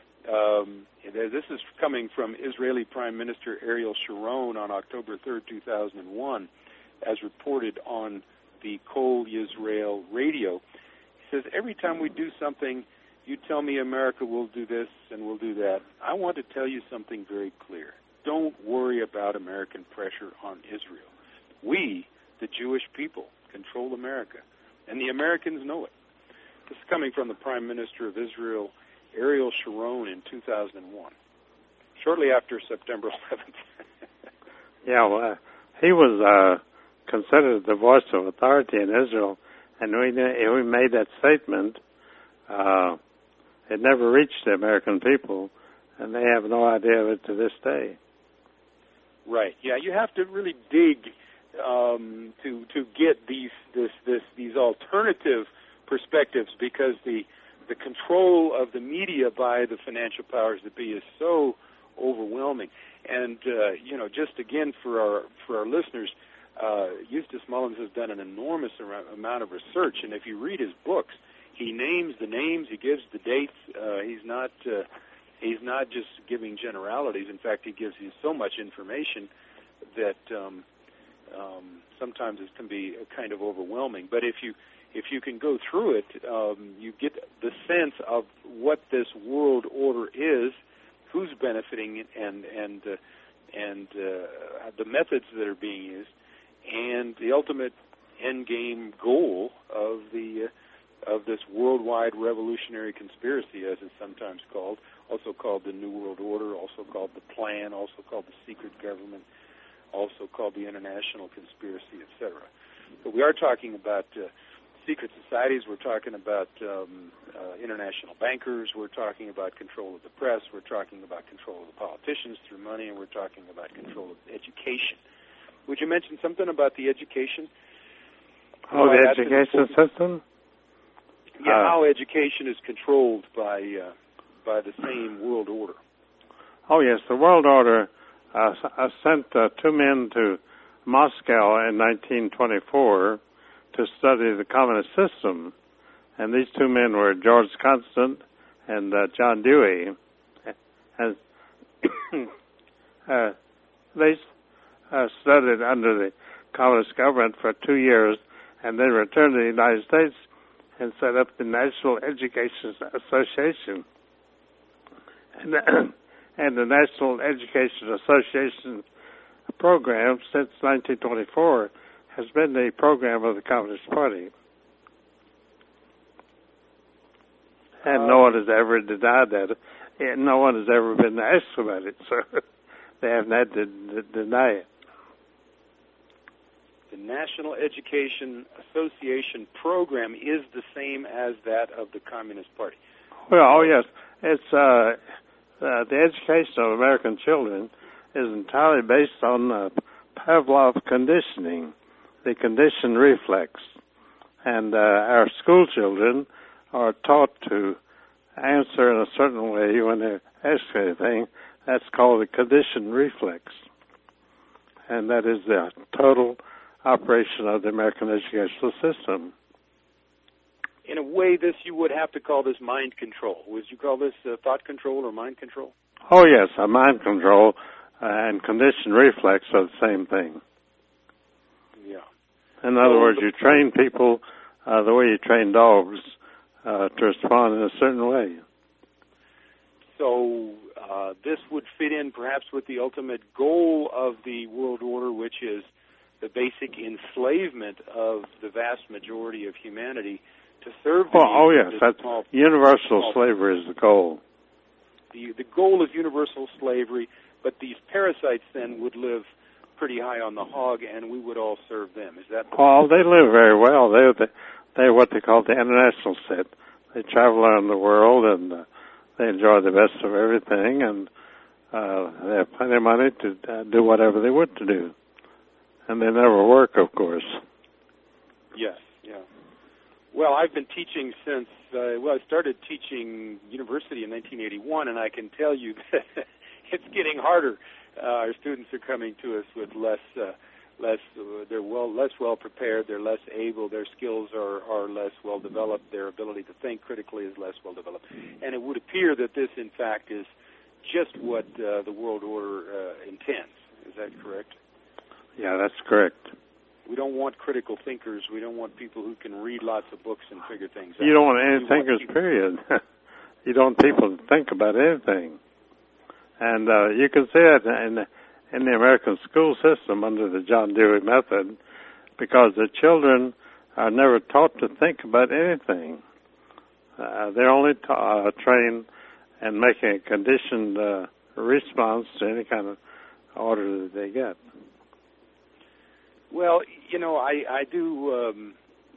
Um, this is coming from Israeli Prime Minister Ariel Sharon on October third, two thousand one, as reported on the Kol Yisrael radio. He says, every time we do something, you tell me America will do this and will do that. I want to tell you something very clear. Don't worry about American pressure on Israel. We, the Jewish people, control America, and the Americans know it. This is coming from the Prime Minister of Israel, Ariel Sharon, in two thousand one, shortly after September eleventh. yeah, well, uh, he was uh, considered the voice of authority in Israel, and when we made that statement, uh, it never reached the American people, and they have no idea of it to this day. Right. Yeah, you have to really dig um, to to get these this this these alternative perspectives, because the The control of the media by the financial powers that be is so overwhelming. And, uh, you know, just again for our for our listeners, uh, Eustace Mullins has done an enormous amount of research. And if you read his books, he names the names, he gives the dates. Uh, he's not uh, he's not just giving generalities. In fact, he gives you so much information that um, um, sometimes it can be kind of overwhelming. But if you If you can go through it, um, you get the sense of what this world order is, who's benefiting, and and uh, and uh, the methods that are being used, and the ultimate end game goal of the uh, of this worldwide revolutionary conspiracy, as it's sometimes called, also called the New World Order, also called the Plan, also called the secret government, also called the international conspiracy, et cetera. But we are talking about Uh, secret societies, we're talking about um, uh, international bankers, we're talking about control of the press, we're talking about control of the politicians through money, and we're talking about control of education. Would you mention something about the education? Oh, the education system? Yeah, uh, how education is controlled by uh, by the same world order. Oh, yes, the world order uh, sent uh, two men to Moscow in nineteen twenty-four to study the communist system, and these two men were George Constant and uh, John Dewey. And uh, they uh, studied under the communist government for two years and then returned to the United States and set up the National Education Association. And, and the National Education Association program since nineteen twenty-four has been the program of the Communist Party. And uh, no one has ever denied that. And no one has ever been asked about it, so they haven't had to d- deny it. The National Education Association program is the same as that of the Communist Party. Well, oh yes, it's uh, uh, the education of American children is entirely based on uh, Pavlov conditioning, the conditioned reflex, and uh, our school children are taught to answer in a certain way when they're asked anything. That's called the conditioned reflex, and that is the total operation of the American educational system. In a way, this you would have to call this mind control. Would you call this uh, thought control or mind control? Oh yes, a mind control uh, and conditioned reflex are the same thing. Yeah. In other so words, you train people uh, the way you train dogs uh, to respond in a certain way. So uh, this would fit in perhaps with the ultimate goal of the world order, which is the basic enslavement of the vast majority of humanity to serve the well, oh yes, that's small, universal small slavery is the goal. The, the goal is universal slavery, but these parasites then would live pretty high on the hog, and we would all serve them. Is that? Oh, they live very well. They're the, they're what they call the international set. They travel around the world and uh, they enjoy the best of everything, and uh, they have plenty of money to uh, do whatever they want to do. And they never work, of course. Yes, yeah. Well, I've been teaching since, uh, well, I started teaching university in nineteen eighty-one, and I can tell you that it's getting harder. Uh, our students are coming to us with less, uh, less, uh, they're well, less well prepared, they're less able, their skills are, are less well developed, their ability to think critically is less well developed. And it would appear that this, in fact, is just what uh, the world order uh, intends. Is that correct? Yeah, that's correct. We don't want critical thinkers. We don't want people who can read lots of books and figure things out. You don't want any we thinkers, want period. You don't want people to think about anything. And uh, you can see it in the, in the American school system under the John Dewey method, because the children are never taught to think about anything. Uh, they're only ta- uh, trained in making a conditioned uh, response to any kind of order that they get. Well, you know, I, I do, um,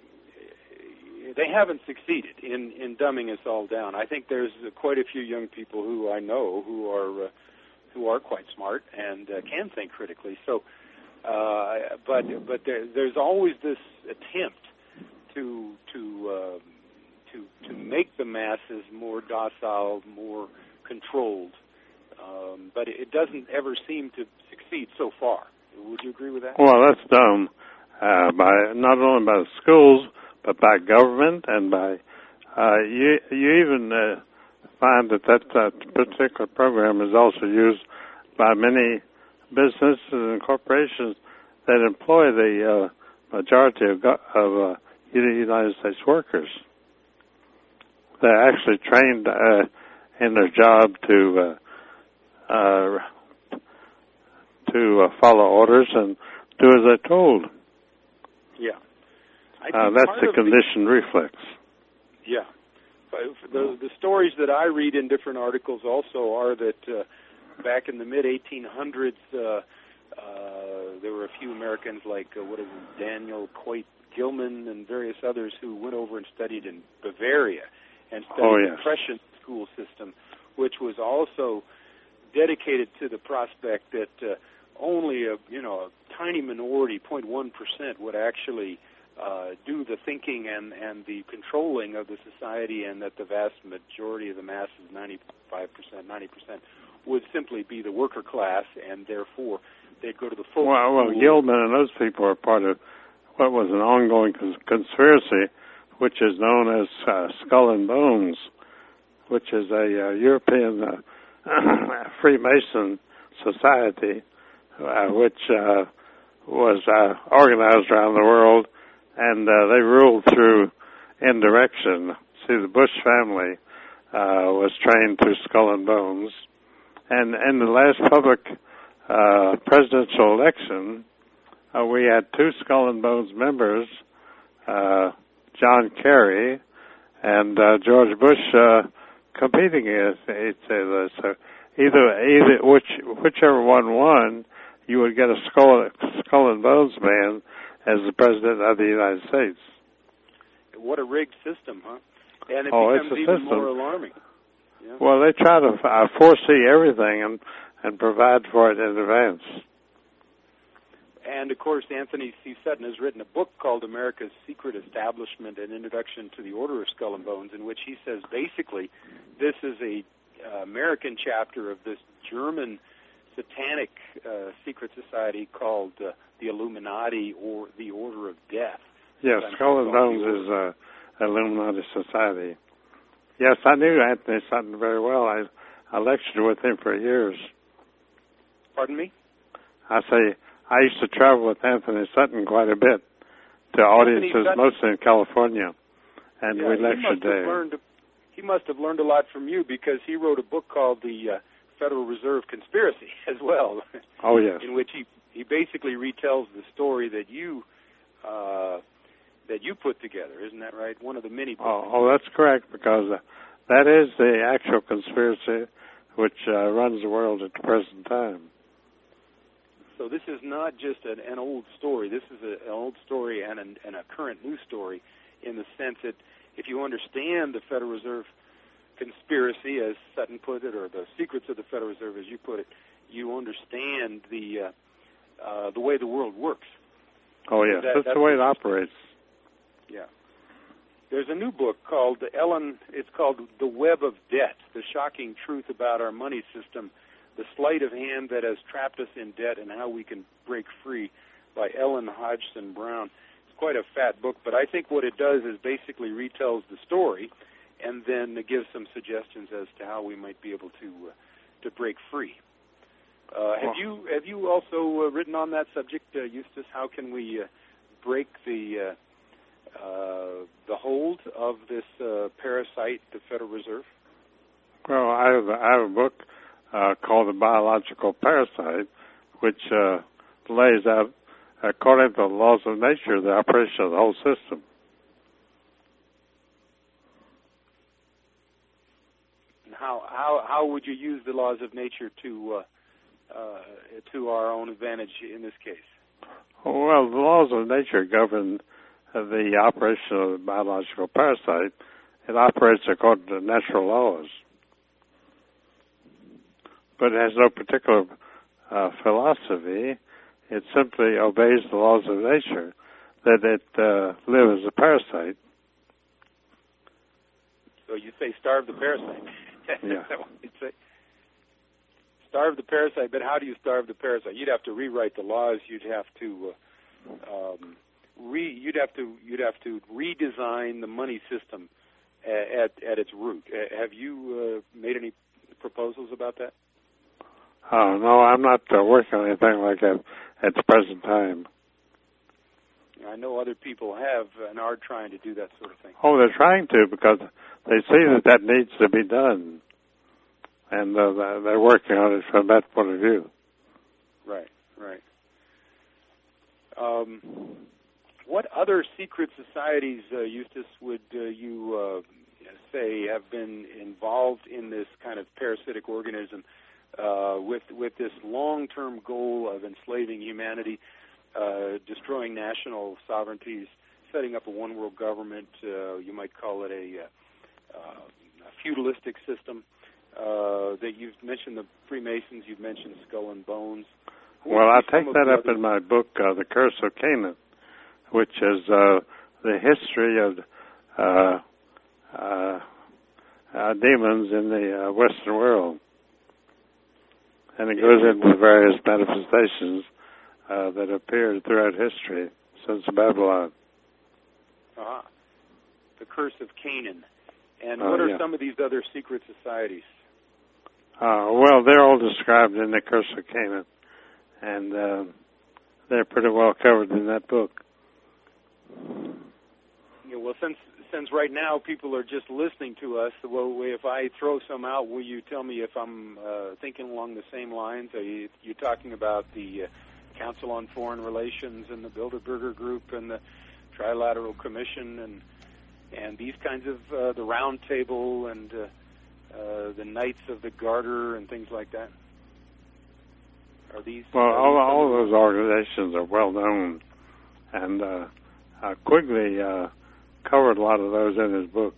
they haven't succeeded in, in dumbing us all down. I think there's uh, quite a few young people who I know who are, uh, who are quite smart and uh, can think critically. So, uh, but, but there, there's always this attempt to, to, uh, to, to make the masses more docile, more controlled. Um, but it doesn't ever seem to succeed so far. Would you agree with that? Well, that's done uh, by not only by the schools, but by government, and by uh, you. You even uh, find that that uh, particular program is also used by many businesses and corporations that employ the uh, majority of, go- of uh, United States workers. They're actually trained uh, in their job to. Uh, uh, to uh, follow orders and do as they're told. Yeah. I Uh, that's the conditioned the, reflex. Yeah. The, the stories that I read in different articles also are that uh, back in the mid eighteen hundreds, uh, uh, there were a few Americans like, uh, what is it, Daniel Coit Gilman and various others who went over and studied in Bavaria and studied oh, yes. the Prussian school system, which was also dedicated to the prospect that uh, only a you know a tiny minority, zero point one percent, would actually uh, do the thinking and, and the controlling of the society, and that the vast majority of the masses, ninety-five percent, ninety percent, would simply be the worker class, and therefore they'd go to the folk Well, well Gilman and those people are part of what was an ongoing cons- conspiracy, which is known as uh, Skull and Bones, which is a uh, European uh, Freemason society, uh, which uh, was uh, organized around the world, and uh, they ruled through indirection. See, the Bush family uh, was trained through Skull and Bones, and in the last public uh, presidential election, uh, we had two Skull and Bones members, uh, John Kerry and uh, George Bush, uh, competing against each other. So either, either which, whichever one won, you would get a Skull, Skull and Bones man as the president of the United States. What a rigged system, huh? And it oh, becomes it's a even system. more alarming. Yeah. Well, they try to uh, foresee everything and, and provide for it in advance. And, of course, Anthony C. Sutton has written a book called America's Secret Establishment, an Introduction to the Order of Skull and Bones, in which he says basically this is a uh, American chapter of this German satanic uh, secret society called uh, the Illuminati, or the Order of Death. Yes, Skull and Bones is uh, Illuminati Society. Yes, I knew Anthony Sutton very well. I, I lectured with him for years. Pardon me? I say, I used to travel with Anthony Sutton quite a bit to audiences, mostly in California, and yeah, we he lectured must have there. Learned, he must have learned a lot from you, because he wrote a book called The uh, Federal Reserve Conspiracy as well. Oh, yes. In which he, he basically retells the story that you uh, that you put together. Isn't that right? One of the many books. Oh, oh that's correct, because uh, that is the actual conspiracy which uh, runs the world at the present time. So this is not just an, an old story. This is a, an old story and, an, and a current news story, in the sense that if you understand the Federal Reserve conspiracy, as Sutton put it, or the secrets of the Federal Reserve, as you put it, you understand the uh, uh, the way the world works. Oh, yes. That, that's, that's the way it operates. Yeah. There's a new book called Ellen. It's called The Web of Debt: The Shocking Truth About Our Money System, the Sleight of Hand That Has Trapped Us in Debt and How We Can Break Free, by Ellen Hodgson Brown. It's quite a fat book, but I think what it does is basically retells the story, and then it gives some suggestions as to how we might be able to uh, to break free. Uh, have you have you also uh, written on that subject, uh, Eustace? How can we uh, break the uh, uh, the hold of this uh, parasite, the Federal Reserve? Well, I have, I have a book uh, called The Biological Parasite, which uh, lays out, according to the laws of nature, the operation of the whole system. And how how how would you use the laws of nature to uh, uh, to our own advantage in this case? Well, the laws of nature govern uh, the operation of the biological parasite. It operates according to natural laws, but it has no particular uh, philosophy. It simply obeys the laws of nature, that it uh, live as a parasite. So you say starve the parasite. Yeah. Is that what you'd say? Starve the parasite, but how do you starve the parasite? You'd have to rewrite the laws. You'd have to uh, um, re. You'd have to. You'd have to redesign the money system at at, at its root. Uh, have you uh, made any proposals about that? Oh no, I'm not uh, working on anything like that at the present time. I know other people have and are trying to do that sort of thing. Oh, they're trying to, because they see that that needs to be done, and uh, they're working on it from that point of view. Right, right. Um, what other secret societies, uh, Eustace, would uh, you uh, say have been involved in this kind of parasitic organism uh, with with this long-term goal of enslaving humanity, uh, destroying national sovereignties, setting up a one-world government? Uh, you might call it a, uh, a feudalistic system. Uh, that you've mentioned the Freemasons, you've mentioned Skull and Bones. Well, I take that up in my book, uh, The Curse of Canaan, which is uh, the history of uh, uh, uh, demons in the uh, Western world. And it goes into various manifestations uh, that appeared throughout history since Babylon. Uh-huh. The Curse of Canaan. And Uh, what are yeah. some of these other secret societies? Uh, well, they're all described in The Curse of Canaan. And uh, they're pretty well covered in that book. Yeah, well, since since right now people are just listening to us, well, if I throw some out, will you tell me if I'm uh, thinking along the same lines? Are you you talking about the uh, Council on Foreign Relations and the Bilderberger Group and the Trilateral Commission and and these kinds of uh, the Round Table and uh, uh, the Knights of the Garter and things like that? Are these? Well, are all these all of those organizations are well known, and uh, uh, Quigley uh, covered a lot of those in his book.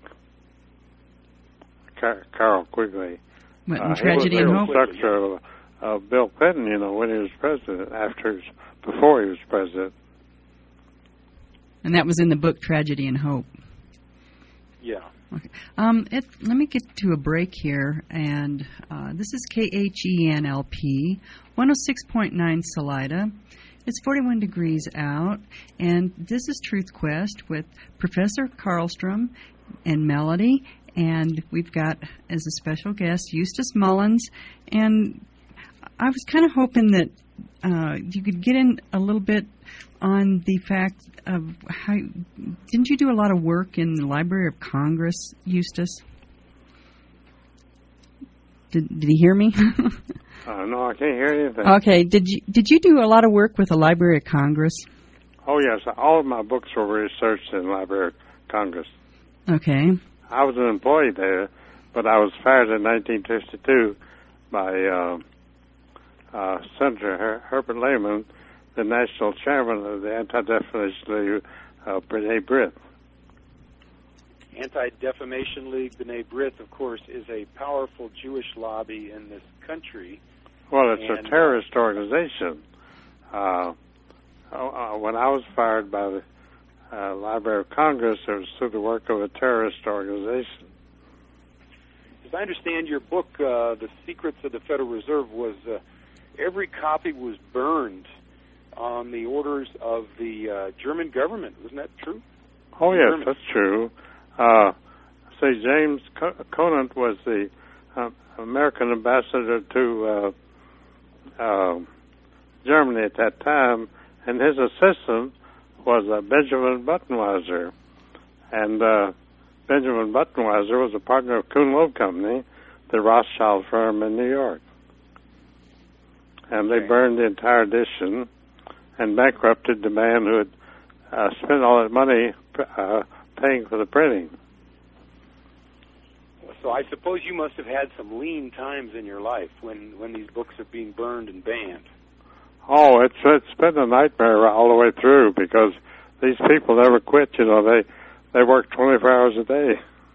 Car- Carroll Quigley. What, in uh, Tragedy he was and the Hope? instructor of, of Bill Clinton, you know, when he was president, after his, before he was president. And that was in the book Tragedy and Hope. Yeah. Okay. Um, it, let me get to a break here, and uh, this is K H E N L P, one oh six point nine Salida. It's forty-one degrees out, and this is Truth Quest with Professor Karlstrom and Melody, and we've got as a special guest Eustace Mullins, and I was kind of hoping that uh, you could get in a little bit on the fact of how, didn't you do a lot of work in the Library of Congress, Eustace? Did, did he hear me? Uh, no, I can't hear anything. Okay, did you did you do a lot of work with the Library of Congress? Oh, yes, all of my books were researched in the Library of Congress. Okay. I was an employee there, but I was fired in nineteen fifty-two by uh, uh, Senator Her- Herbert Lehman, the national chairman of the Anti-Defamation League, uh, B'nai B'rith. Anti-Defamation League, B'nai B'rith, of course, is a powerful Jewish lobby in this country. Well, it's and, a terrorist organization. Uh, uh, when I was fired by the uh, Library of Congress, it was through the work of a terrorist organization. As I understand your book, uh, The Secrets of the Federal Reserve, was uh, every copy was burned on the orders of the uh, German government. Wasn't that true? Oh, yes, German. that's true. Uh, say, James Conant was the uh, American ambassador to uh, uh, Germany at that time, and his assistant was uh, Benjamin Buttenweiser. And uh, Benjamin Buttenweiser was a partner of Kuhn Loeb Company, the Rothschild firm in New York. And they Okay. burned the entire edition and bankrupted the man who had uh, spent all that money uh, paying for the printing. So I suppose you must have had some lean times in your life when, when these books are being burned and banned. Oh, it's it's been a nightmare all the way through because these people never quit. You know, they they work twenty-four hours a day.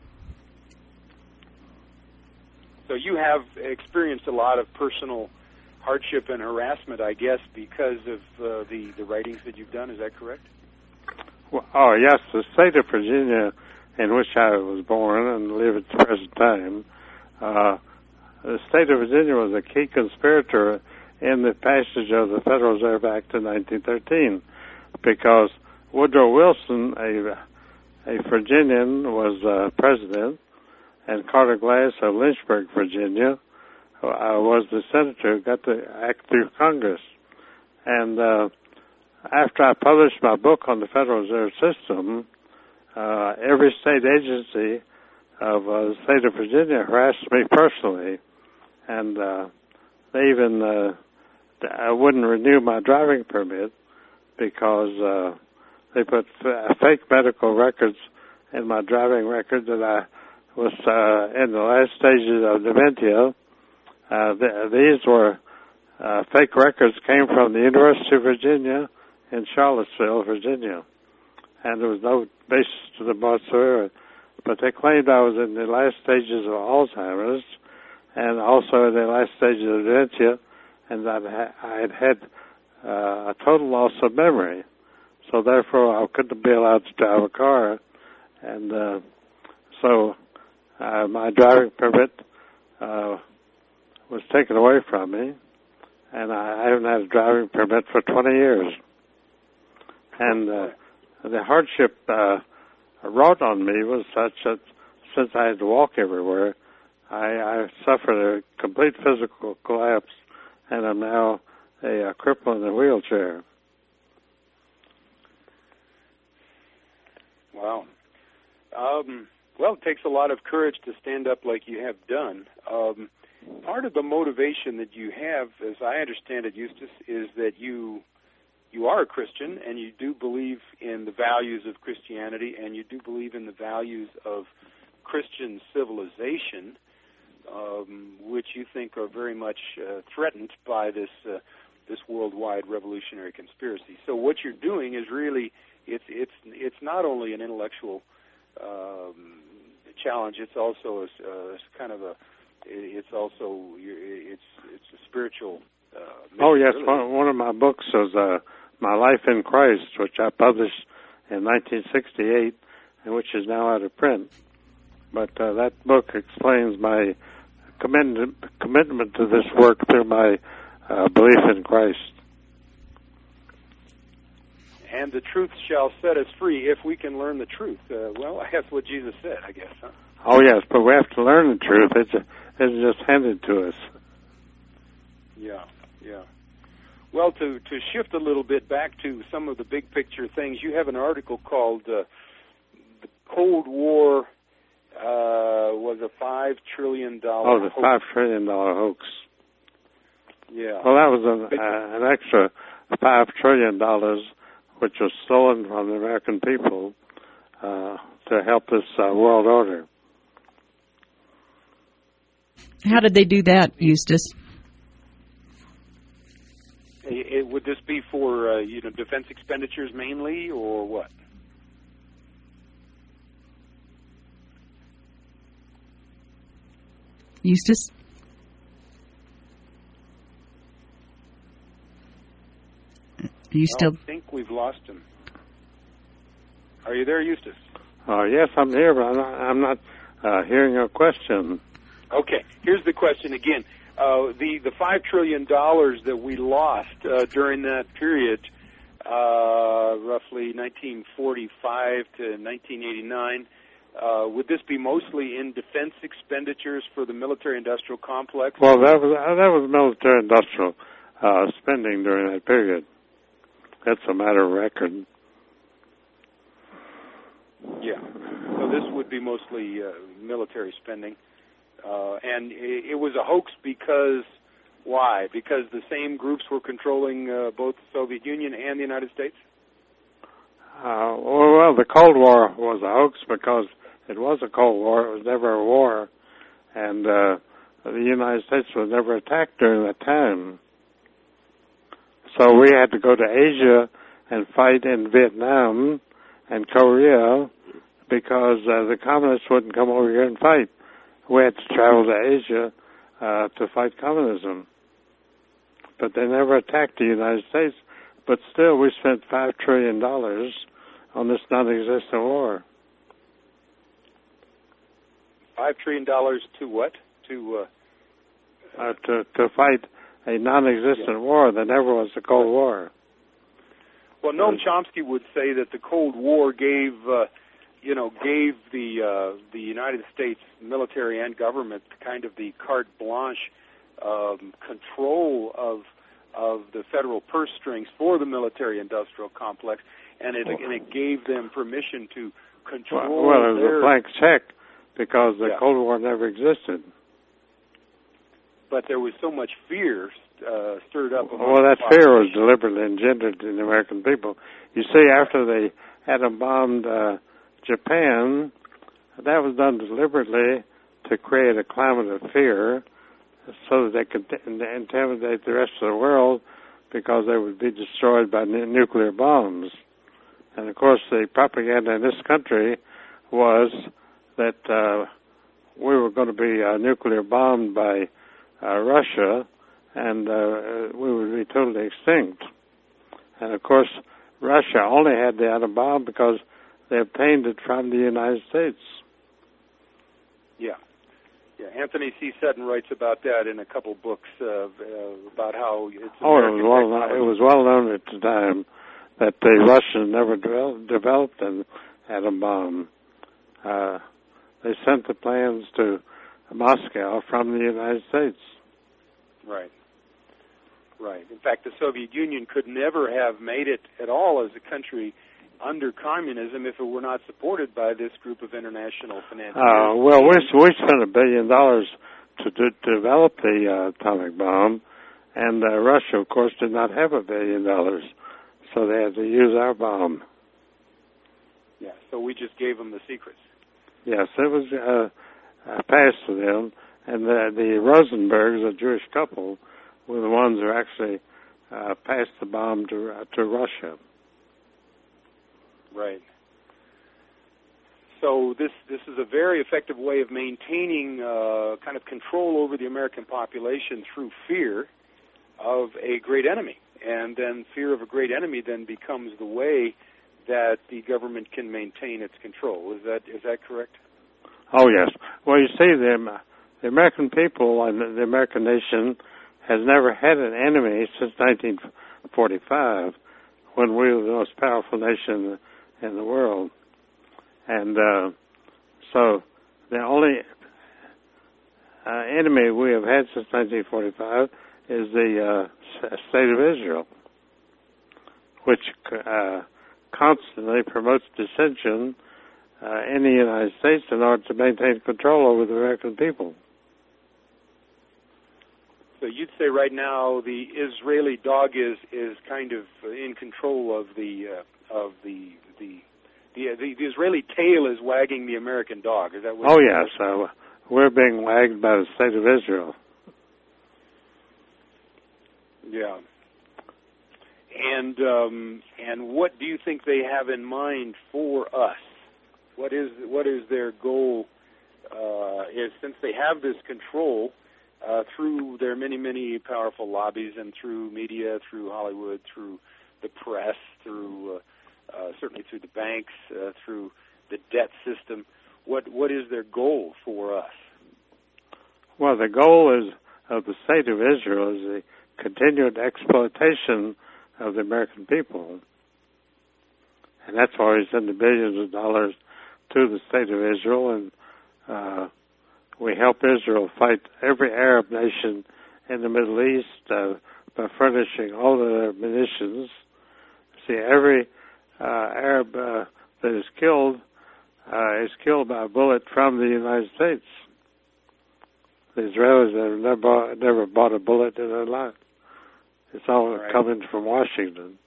So you have experienced a lot of personal hardship and harassment, I guess, because of uh, the, the writings that you've done. Is that correct? Well, oh, yes, the state of Virginia, in which I was born and live at the present time, uh, the state of Virginia was a key conspirator in the passage of the Federal Reserve Act of nineteen thirteen, because Woodrow Wilson, a, a Virginian, was uh, president, and Carter Glass of Lynchburg, Virginia, uh, was the senator who got the act through Congress. And uh, after I published my book on the Federal Reserve System, uh, every state agency of uh, the state of Virginia harassed me personally, and uh, they even uh, I wouldn't renew my driving permit because uh, they put f- fake medical records in my driving record that I was uh, in the last stages of dementia. Uh, th- these were uh, fake records came from the University of Virginia in Charlottesville, Virginia, and there was no basis to them whatsoever. But they claimed I was in the last stages of Alzheimer's and also in the last stages of dementia, and that I had had uh, a total loss of memory. So therefore, I couldn't be allowed to drive a car, and uh, so uh, my driving permit uh, was taken away from me, and I haven't had a driving permit for twenty years. And uh, the hardship uh, wrought on me was such that since I had to walk everywhere, I, I suffered a complete physical collapse, and I'm now a, a cripple in a wheelchair. Wow. Um, well, it takes a lot of courage to stand up like you have done. Um, part of the motivation that you have, as I understand it, Eustace, is that you you are a Christian and you do believe in the values of Christianity and you do believe in the values of Christian civilization, um, which you think are very much uh, threatened by this uh, this worldwide revolutionary conspiracy. So what you're doing is really it's it's it's not only an intellectual um, challenge; it's also a, a kind of a it's also it's it's a spiritual. Uh, oh yes, really. one, one of my books is uh, My Life in Christ, which I published in nineteen sixty-eight, and which is now out of print. But uh, that book explains my commitment commitment to this work through my uh, belief in Christ. And the truth shall set us free if we can learn the truth. Uh, well, that's what Jesus said, I guess. Huh? Oh yes, but we have to learn the truth. It's it's just handed to us. Yeah, yeah. Well, to to shift a little bit back to some of the big picture things, you have an article called uh, "The Cold War uh, was a five trillion dollar Oh, the hoax." five trillion dollar hoax. Yeah. Well, that was an, uh, an extra five trillion dollars, which was stolen from the American people uh, to help this uh, world order. How did they do that, Eustace? It, it, would this be for uh, you know defense expenditures mainly, or what? Eustace? Are you still? I think we've lost him. Are you there, Eustace? Uh, yes, I'm here, but I'm not, I'm not uh, hearing your question. Okay, here's the question again. Uh, the the five trillion dollars that we lost uh, during that period, uh, roughly nineteen forty-five to nineteen eighty-nine, uh, would this be mostly in defense expenditures for the military-industrial complex? Well, that was uh, that was military-industrial uh, spending during that period. That's a matter of record. Yeah. So this would be mostly uh, military spending. Uh, and it, it was a hoax because, why? Because the same groups were controlling uh, both the Soviet Union and the United States? Uh, well, the Cold War was a hoax because it was a Cold War. It was never a war. And uh, the United States was never attacked during that time. So we had to go to Asia and fight in Vietnam and Korea because uh, the communists wouldn't come over here and fight. We had to travel to Asia uh, to fight communism. But they never attacked the United States. But still, we spent five trillion dollars on this non-existent war. Five trillion dollars to what? To uh, uh, to to fight a non-existent yeah. war that never was a Cold War. Well, Noam Chomsky would say that the Cold War gave, uh, you know, gave the uh, the United States military and government kind of the carte blanche um, control of of the federal purse strings for the military-industrial complex, and it and it gave them permission to control. Well, well it was their, a blank check because the yeah. Cold War never existed. But there was so much fear uh, stirred up. Well, that fear was deliberately engendered in the American people. You see, after they atom bombed uh, Japan, that was done deliberately to create a climate of fear so that they could t- intimidate the rest of the world because they would be destroyed by n- nuclear bombs. And, of course, the propaganda in this country was that uh, we were going to be uh, nuclear bombed by uh, Russia and uh, we would be totally extinct. And, of course, Russia only had the atom bomb because they obtained it from the United States. Yeah. Yeah, Anthony C. Sutton writes about that in a couple books uh, uh, about how it's oh, it was well known, it was well known at the time that the Russians never developed, developed an atom bomb. Uh, they sent the plans to Moscow from the United States. Right. Right. In fact, the Soviet Union could never have made it at all as a country under communism if it were not supported by this group of international financiers. Uh, well, we we spent a billion dollars to, to develop the uh, atomic bomb, and uh, Russia, of course, did not have a billion dollars, so they had to use our bomb. Yeah, so we just gave them the secrets. Yes, it was uh, uh, passed to them, and the, the Rosenbergs, a Jewish couple, were the ones who actually uh, passed the bomb to uh, to Russia. Right. So this this is a very effective way of maintaining uh, kind of control over the American population through fear of a great enemy, and then fear of a great enemy then becomes the way that the government can maintain its control. Is that is that correct? Oh yes. Well, you see, the the American people and the American nation has never had an enemy since nineteen forty-five, when we were the most powerful nation in the world. And uh, so the only uh, enemy we have had since nineteen forty-five is the uh, State of Israel, which uh, constantly promotes dissension uh, in the United States in order to maintain control over the American people. So you'd say right now the Israeli dog is is kind of in control of the uh, of the the, the the the Israeli tail is wagging the American dog. Is that what? Oh yes, uh, we're being wagged by the State of Israel. Yeah. And um, and what do you think they have in mind for us? What is what is their goal? Uh, is since they have this control uh, through their many many powerful lobbies and through media, through Hollywood, through the press, through uh, uh, certainly through the banks, uh, through the debt system. What what is their goal for us? Well, the goal is of the State of Israel is the continued exploitation of the American people. And that's why we send the billions of dollars to the State of Israel, and uh, we help Israel fight every Arab nation in the Middle East uh, by furnishing all of their munitions. See, every uh, Arab uh, that is killed uh, is killed by a bullet from the United States. The Israelis have never bought, never bought a bullet in their life. It's all right. coming from Washington.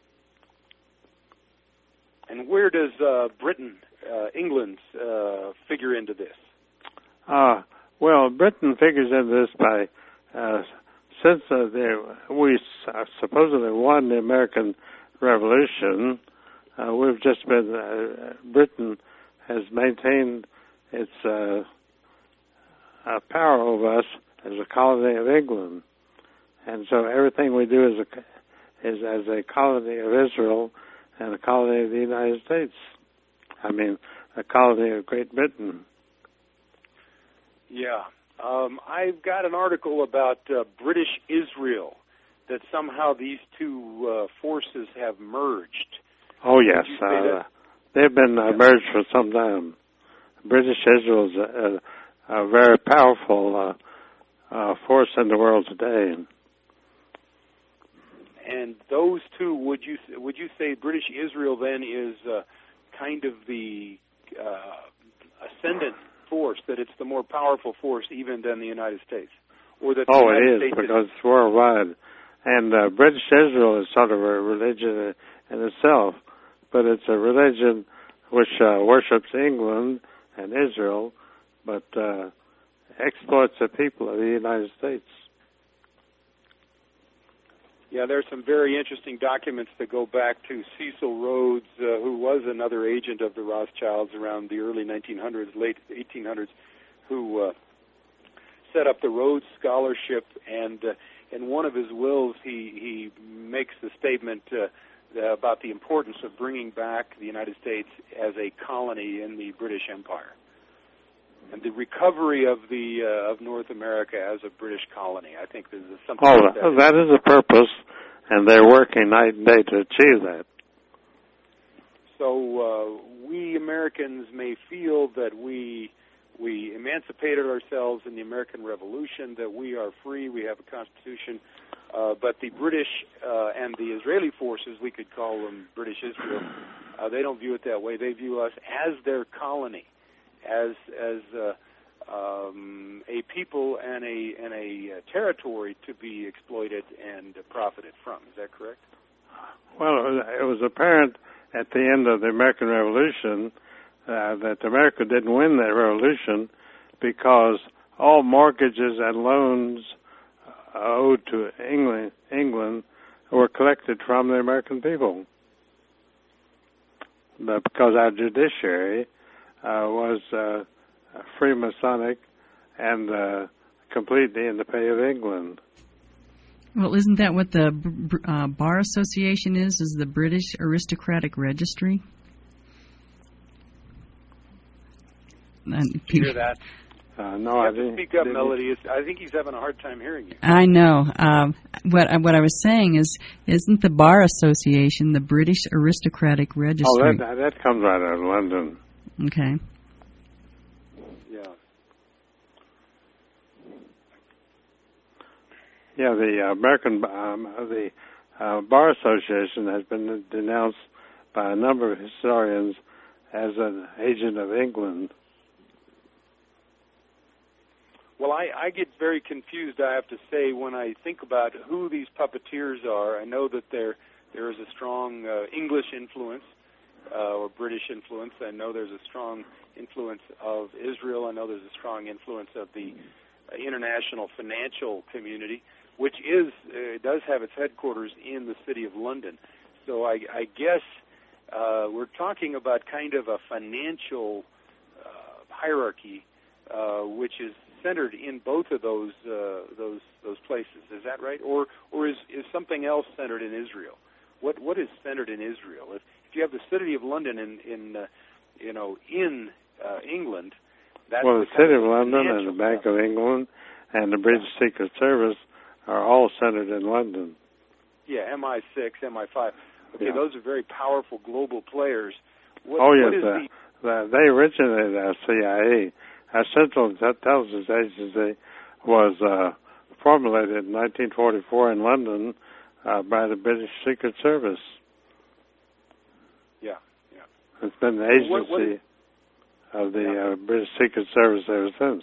And where does uh, Britain, uh, England, uh, figure into this? Uh, well, Britain figures into this by, uh, since uh, they, we uh, supposedly won the American Revolution, uh, we've just been, uh, Britain has maintained its uh, uh, power over us as a colony of England. And so everything we do is, a, is as a colony of Israel and a colony of the United States. I mean, a colony of Great Britain. Yeah. Um, I've got an article about uh, British Israel, that somehow these two uh, forces have merged. Oh, yes. Did you say Uh, that? they've been uh, merged for some time. British Israel is a, a, a very powerful uh, uh, force in the world today. And those two, would you would you say British Israel then is uh, kind of the uh, ascendant force, that it's the more powerful force even than the United States? Or that the Oh, United it is, States because it's worldwide. And uh, British Israel is sort of a religion in itself, but it's a religion which uh, worships England and Israel, but uh, exploits the people of the United States. Yeah, there's some very interesting documents that go back to Cecil Rhodes, uh, who was another agent of the Rothschilds around the early nineteen hundreds, late eighteen hundreds, who uh, set up the Rhodes Scholarship, and uh, in one of his wills he, he makes the statement uh, about the importance of bringing back the United States as a colony in the British Empire, and the recovery of the uh, of North America as a British colony. I think this is something Oh, like that. that is a purpose, and they're working night and day to achieve that. So uh, we Americans may feel that we we emancipated ourselves in the American Revolution, that we are free, we have a constitution, uh, but the British uh, and the Israeli forces, we could call them British Israel, Uh, they don't view it that way. They view us as their colony, as as uh, um, a people and a and a uh, territory to be exploited and uh, profited from. Is that correct? Well, it was, it was apparent at the end of the American Revolution uh, that America didn't win that revolution because all mortgages and loans uh, owed to England, England were collected from the American people. But because our judiciary uh, was uh, Freemasonic and uh, completely in the pay of England. Well, isn't that what the uh, Bar Association is, is the British Aristocratic Registry? And Did you hear that? Uh, no, You I have to didn't. speak up, didn't. Melody. It's, I think he's having a hard time hearing you. I know. Um, what what I was saying is, isn't the Bar Association the British Aristocratic Registry? Oh, that, that comes right out of London. Okay. Yeah. Yeah, the American um, the uh, Bar Association has been denounced by a number of historians as an agent of England. Well, I, I get very confused, I have to say, when I think about who these puppeteers are. I know that there there is a strong uh, English influence uh, or British influence. I know there's a strong influence of Israel. I know there's a strong influence of the uh, international financial community, which is uh, does have its headquarters in the city of London. So I, I guess uh, we're talking about kind of a financial uh, hierarchy, uh, which is centered in both of those uh, those those places. Is that right? Or or is, is something else centered in Israel? What what is centered in Israel? If, if you have the city of London in in uh, you know in uh, England, that's well, the the city of London and the Bank stuff. of England and the British Secret Service are all centered in London. Yeah, M I six, M I five. Okay, Yeah. those are very powerful global players. What, oh yes, what is uh, the, the, they originated as C I A. Our Central Intelligence Agency was uh, formulated in nineteen forty-four in London uh, by the British Secret Service. yeah, yeah. It's been the agency What- what is- of the Yeah. uh, British Secret Service ever since.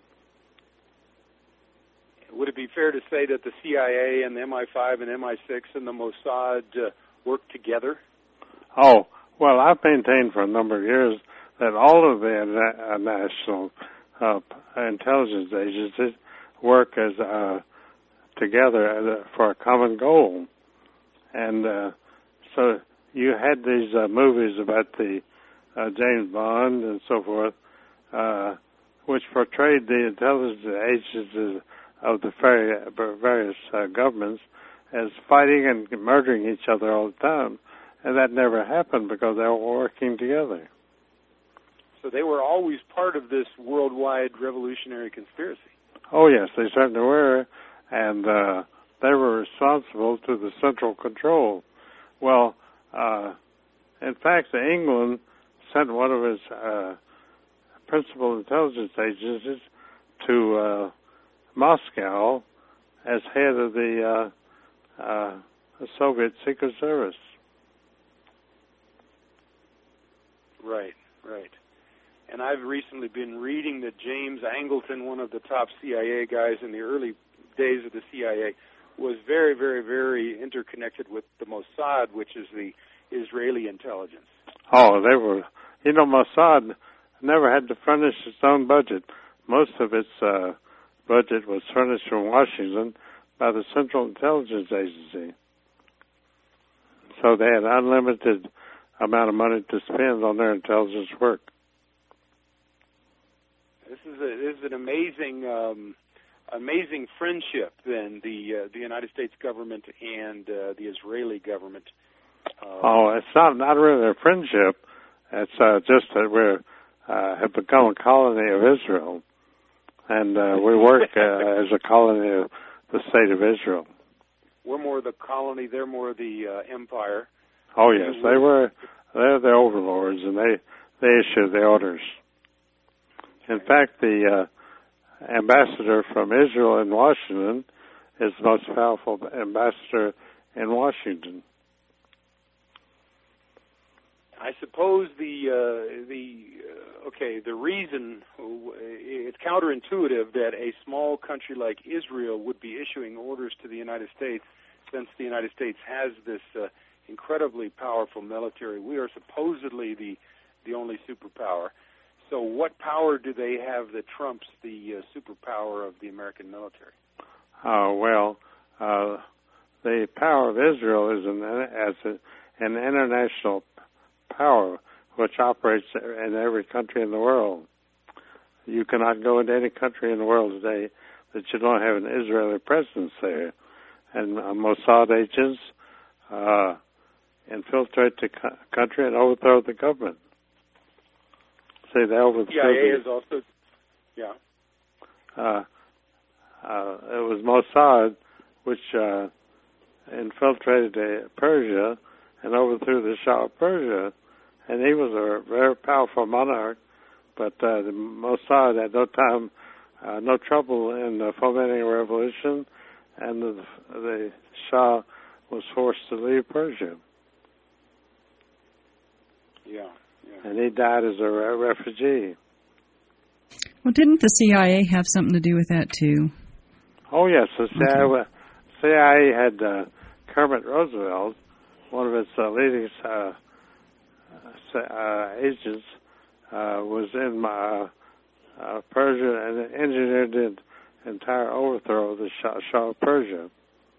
Would it be fair to say that the C I A and the M I five and M I six and the Mossad uh, work together? Oh, well, I've maintained for a number of years that all of the uh, national uh, intelligence agencies work as uh, together as a, for a common goal. And uh, so you had these uh, movies about the uh, James Bond and so forth, uh, which portrayed the intelligence agencies of the various uh, governments as fighting and murdering each other all the time. And that never happened because they were working together. So they were always part of this worldwide revolutionary conspiracy. Oh, yes, they certainly were. And uh, they were responsible to the central control. Well, uh, in fact, England sent one of its uh, principal intelligence agencies to uh, Moscow as head of the uh, uh, Soviet Secret Service. Right, right. And I've recently been reading that James Angleton, one of the top C I A guys in the early days of the C I A, was very, very, very interconnected with the Mossad, which is the Israeli intelligence. Oh, they were, you know, Mossad never had to furnish its own budget. Most of its uh, budget was furnished from Washington by the Central Intelligence Agency. So they had unlimited amount of money to spend on their intelligence work. This is a, this is an amazing, um, amazing friendship. Then the uh, the United States government and uh, the Israeli government. Uh, Oh, it's not not really a friendship. It's uh, just that we uh, have become a colony of Israel, and uh, we work uh, as a colony of the state of Israel. We're more the colony; they're more the uh, empire. Oh yes, they were. They're the overlords, and they they issue the orders. In fact, the uh, ambassador from Israel in Washington is the most powerful ambassador in Washington. I I suppose the uh, the uh, okay the reason it's counterintuitive that a small country like Israel would be issuing orders to the United States, since the United States has this uh, incredibly powerful military. We are supposedly the the only superpower. So what power do they have that trumps the uh, superpower of the American military? Oh, well, uh, the power of Israel is an, as a, an international power which operates in every country in the world. You cannot go into any country in the world today that you don't have an Israeli presence there. And uh, Mossad agents uh, infiltrate the co- country and overthrow the government. See, they overthrew C I A the, is also, yeah. Uh, uh, it was Mossad which uh, infiltrated uh, Persia and overthrew the Shah of Persia, and he was a very powerful monarch. But uh, the Mossad had no time, uh, no trouble in uh, fomenting a revolution, and the, the Shah was forced to leave Persia. Yeah, yeah. And he died as a re- refugee. Well, didn't the C I A have something to do with that too? Oh yes, the C I A, Okay. C I A had uh, Kermit Roosevelt, one of its uh, leading uh, uh, agents, uh, was in uh, uh, Persia and engineered the entire overthrow of the Shah, Shah of Persia.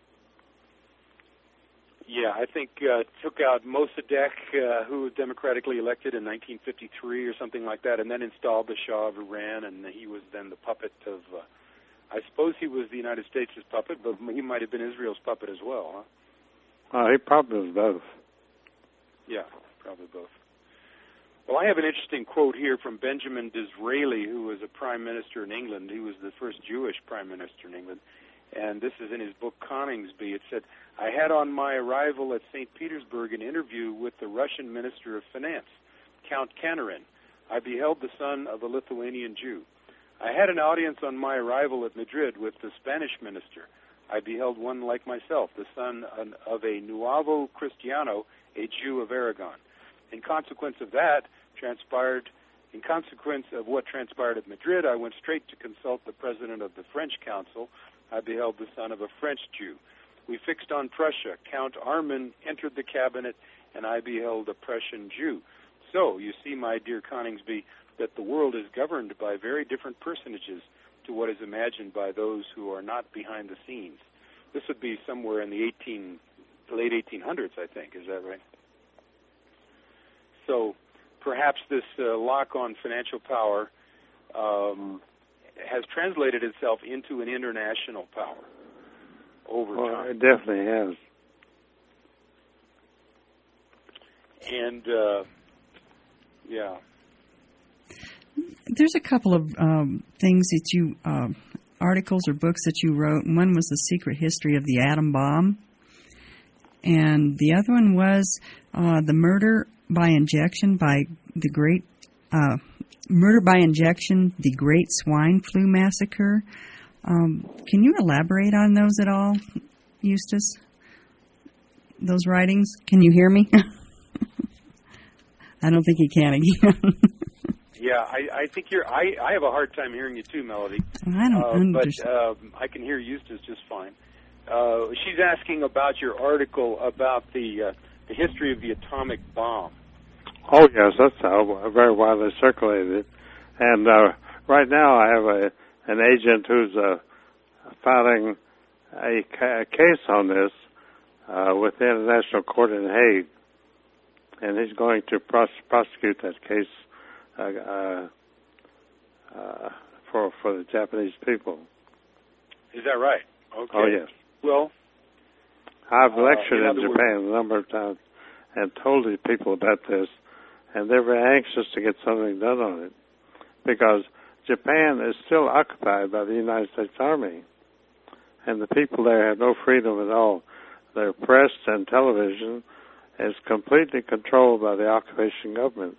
Yeah, I think uh, took out Mossadegh, uh, who was democratically elected in nineteen fifty-three or something like that, and then installed the Shah of Iran, and he was then the puppet of, uh, I suppose he was the United States' puppet, but he might have been Israel's puppet as well, huh? Uh, he probably was both. Yeah, probably both. Well, I have an interesting quote here from Benjamin Disraeli, who was a prime minister in England. He was the first Jewish prime minister in England. And this is in his book Coningsby. It said, I had on my arrival at Saint Petersburg an interview with the Russian Minister of Finance, Count Kanarin. I beheld the son of a Lithuanian Jew. I had an audience on my arrival at Madrid with the Spanish minister. I beheld one like myself, the son of a Nuevo Cristiano, a Jew of Aragon. In consequence of that, transpired, in consequence of what transpired at Madrid, I went straight to consult the president of the French Council. I beheld the son of a French Jew. We fixed on Prussia. Count Arman entered the cabinet, and I beheld a Prussian Jew. So, you see, my dear Coningsby, that the world is governed by very different personages to what is imagined by those who are not behind the scenes. This would be somewhere in the eighteen, late eighteen hundreds, I think. Is that right? So, perhaps this uh, lock on financial power um, has translated itself into an international power over well, time. It definitely has. And, uh, yeah. There's a couple of um, things that you, uh, articles or books that you wrote. One was The Secret History of the Atom Bomb. And the other one was uh, The Murder by Injection by the Great... Uh, Murder by Injection, the Great Swine Flu Massacre. Um, can you elaborate on those at all, Eustace? Those writings? Can you hear me? I don't think he can again. Yeah, I, I think you're. I, I have a hard time hearing you too, Melody. I don't uh, understand. But um, I can hear Eustace just fine. Uh, she's asking about your article about the uh, the history of the atomic bomb. Oh yes, that's uh, very widely circulated. And uh, right now, I have a an agent who's uh, filing a, ca- a case on this uh, with the International Court in Hague, and he's going to pros- prosecute that case uh, uh, uh, for for the Japanese people. Is that right? Okay. Oh yes. Well, I've uh, lectured in in, other Japan words, a number of times and told these people about this, and they're very anxious to get something done on it because Japan is still occupied by the United States Army, and the people there have no freedom at all. Their press and television is completely controlled by the occupation government.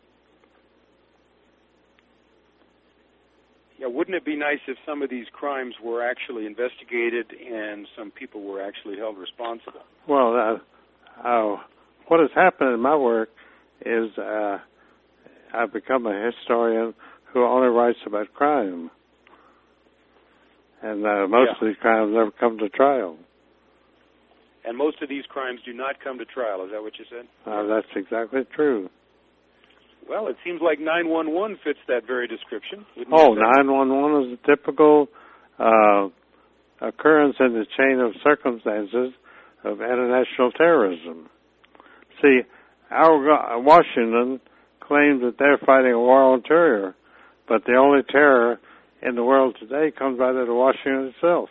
yeah, wouldn't it be nice if some of these crimes were actually investigated and some people were actually held responsible? Well, uh, uh, what has happened in my work is uh, I've become a historian who only writes about crime. And uh, most Yeah. of these crimes never come to trial. And most of these crimes do not come to trial. Is that what you said? Uh, that's exactly true. Well, it seems like nine one one fits that very description. wouldn't Oh, you say? nine one one is a typical uh, occurrence in the chain of circumstances of international terrorism. See, our go- Washington claims that they're fighting a war on terror, but the only terror in the world today comes out of Washington itself.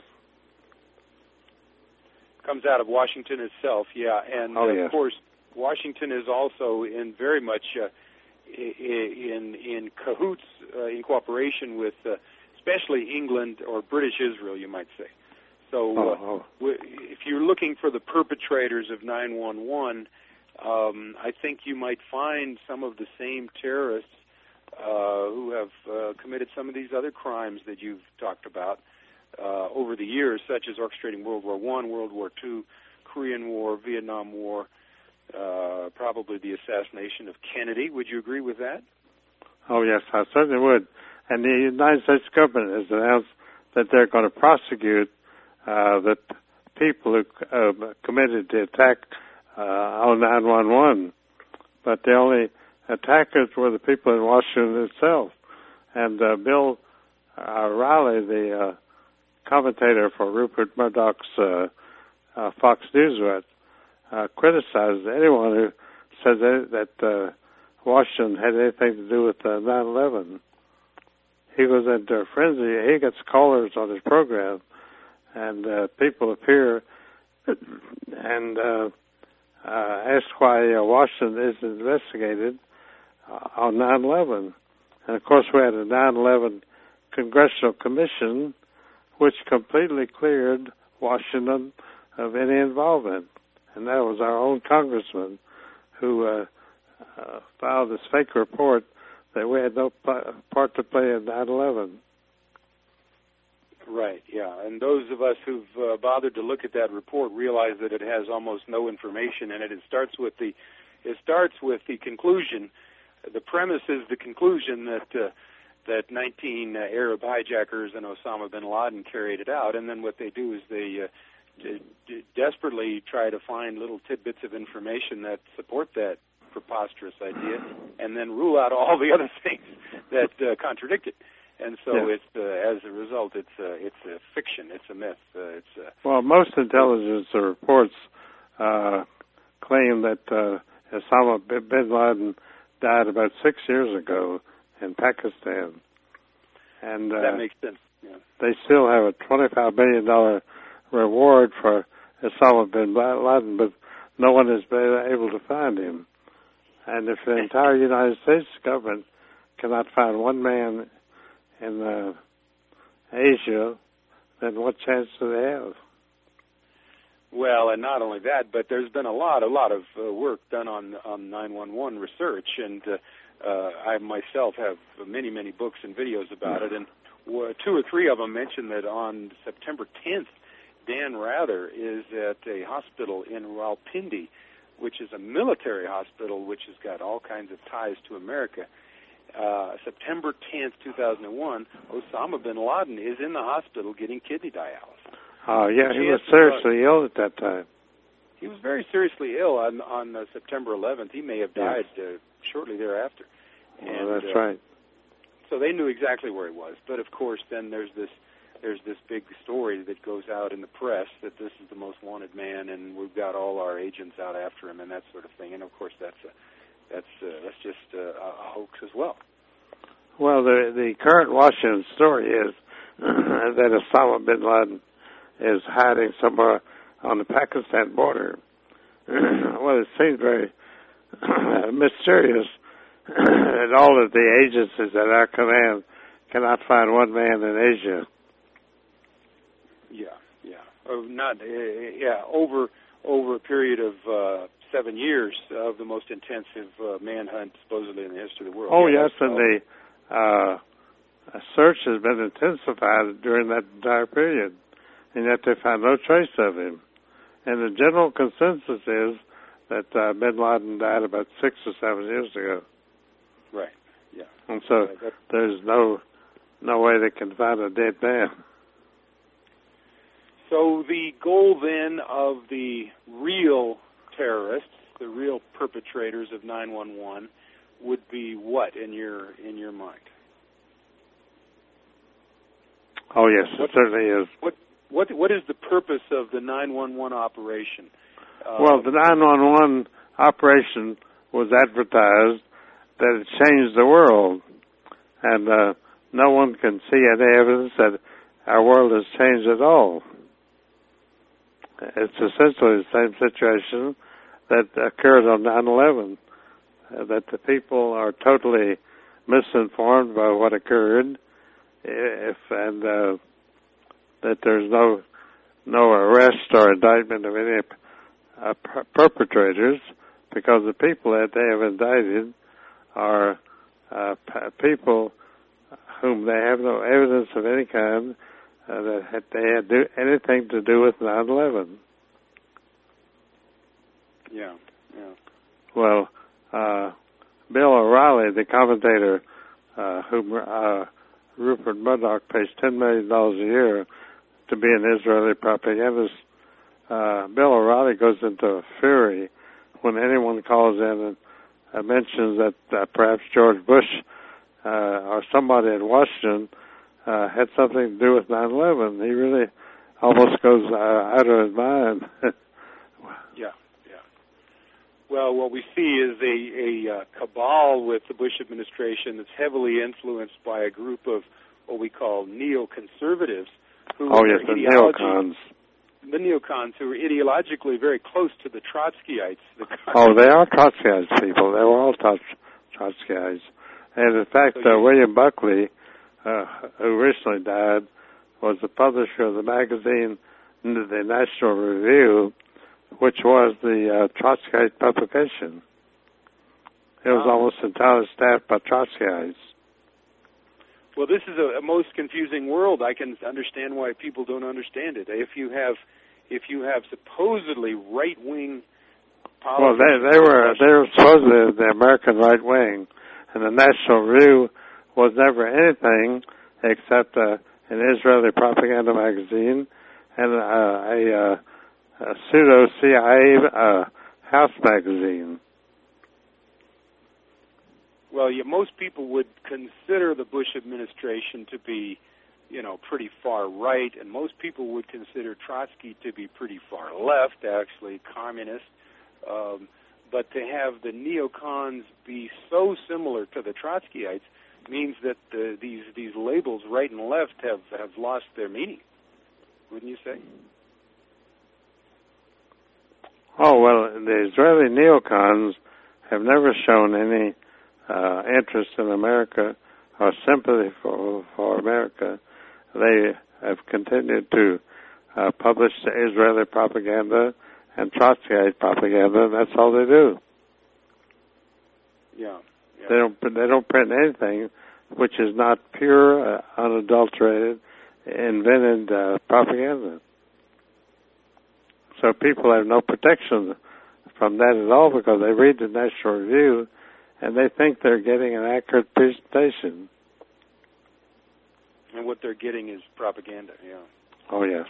Comes out of Washington itself, yeah. And, Oh, uh, yes. of course, Washington is also in very much uh, i- i- in in cahoots, uh, in cooperation with uh, especially England or British Israel, you might say. So uh, Oh, oh. w- if you're looking for the perpetrators of nine one one, um, I think you might find some of the same terrorists uh, who have uh, committed some of these other crimes that you've talked about uh, over the years, such as orchestrating World War One, World War Two, Korean War, Vietnam War, uh, probably the assassination of Kennedy. Would you agree with that? Oh, yes, I certainly would. And the United States government has announced that they're going to prosecute uh, the p- people who uh, committed the attack uh, on nine one one. But the only attackers were the people in Washington itself. And uh, Bill uh, Riley, the uh, commentator for Rupert Murdoch's uh, uh, Fox News, uh, criticized anyone who said that, that uh, Washington had anything to do with uh, nine eleven. He was into a frenzy. He gets callers on his program, and uh, people appear and uh, uh, ask why uh, Washington isn't investigated uh, on nine eleven. And, of course, we had a nine eleven Congressional Commission which completely cleared Washington of any involvement. And that was our own congressman who uh, uh, filed this fake report that we had no p- part to play in nine eleven. Right, yeah. And those of us who've uh, bothered to look at that report realize that it has almost no information in it. It starts with the it starts with the conclusion. The premise is the conclusion that uh, that nineteen uh, Arab hijackers and Osama bin Laden carried it out, and then what they do is they uh, d- d- desperately try to find little tidbits of information that support that preposterous idea, and then rule out all the other things that uh, contradict it. And so, Yeah. it's uh, as a result, it's uh, it's a fiction, it's a myth. Uh, it's uh, Well, most intelligence reports uh, claim that uh, Osama bin Laden died about six years ago in Pakistan, and uh, that makes sense. Yeah. they still have a twenty-five million dollars reward for Osama bin Laden, but no one has been able to find him. And if the entire United States government cannot find one man in uh, Asia, then what chance do they have? Well, and not only that, but there's been a lot, a lot of uh, work done on on nine one one research, and uh, uh, I myself have many, many books and videos about it, and w- two or three of them mention that on September tenth, Dan Rather is at a hospital in Rawalpindi, which is a military hospital which has got all kinds of ties to America. Uh, September tenth, two thousand one, Osama bin Laden is in the hospital getting kidney dialysis. Oh, yeah, he was Chances seriously ill at that time. He was very seriously ill on on uh, September eleventh. He may have died uh, shortly thereafter. Well, that's uh, right. So they knew exactly where he was. But of course, then there's this there's this big story that goes out in the press that this is the most wanted man, and we've got all our agents out after him, and that sort of thing. And of course, that's a, that's uh, that's just uh, a hoax as well. Well, the the current Washington story is that Osama bin Laden is hiding somewhere on the Pakistan border. Well, it seems very mysterious that all of the agencies at our command cannot find one man in Asia. Yeah, yeah, oh, not uh, yeah over over a period of uh, seven years of the most intensive uh, manhunt supposedly in the history of the world. Oh, yeah, yes, and the uh, search has been intensified during that entire period, and yet they found no trace of him. And the general consensus is that uh, Bin Laden died about six or seven years ago. Right. Yeah. And so Right, that- there's no no way they can find a dead man. So the goal then of the real terrorists, the real perpetrators of nine one one, would be what in your in your mind? Oh yes, What- it certainly is. What what what is the purpose of the nine one one operation? Uh, Well, the nine one one operation was advertised that it changed the world, and uh, no one can see any evidence that our world has changed at all. It's essentially the same situation that occurred on nine eleven, uh, that the people are totally misinformed by what occurred, if and uh, that there's no no arrest or indictment of any uh, per- perpetrators, because the people that they have indicted are uh, p- people whom they have no evidence of any kind uh, that had, they had do anything to do with nine eleven. Yeah, yeah. Well, uh, Bill O'Reilly, the commentator, uh, whom uh, Rupert Murdoch pays ten million dollars a year to be an Israeli propagandist, uh, Bill O'Reilly goes into a fury when anyone calls in and uh, mentions that uh, perhaps George Bush uh, or somebody in Washington uh, had something to do with nine eleven. He really almost goes uh, out of his mind. Yeah, yeah. Well, what we see is a, a uh, cabal with the Bush administration that's heavily influenced by a group of what we call neoconservatives. Who Oh, are yes, the ideology- neocons. The neocons who are ideologically very close to the Trotskyites. The Oh, they are Trotskyites people. They were all Trots- Trotskyites. And in fact, So uh, you- William Buckley, uh, who recently died, was the publisher of the magazine, the National Review, which was the uh, Trotskyite publication. It was Wow. almost entirely staffed by Trotskyites. Well, this is a, a most confusing world. I can understand why people don't understand it. If you have, if you have supposedly right-wing politics, Well, they they were they were supposedly the American right wing, and the National Review was never anything except uh, an Israeli propaganda magazine and uh, a, uh, a pseudo C I A uh, house magazine. Well, yeah, most people would consider the Bush administration to be, you know, pretty far right, and most people would consider Trotsky to be pretty far left, actually, communist. Um, but to have the neocons be so similar to the Trotskyites means that the, these these labels, right and left, have, have lost their meaning. Wouldn't you say? Oh, well, the Israeli neocons have never shown any uh, interest in America or sympathy for, for America. They have continued to uh, publish the Israeli propaganda and Trotskyite propaganda, and that's all they do. Yeah. yeah. They don't they don't print anything which is not pure, uh, unadulterated, invented uh, propaganda. So people have no protection from that at all because they read the National Review and they think they're getting an accurate presentation. And what they're getting is propaganda, yeah. Oh, yes.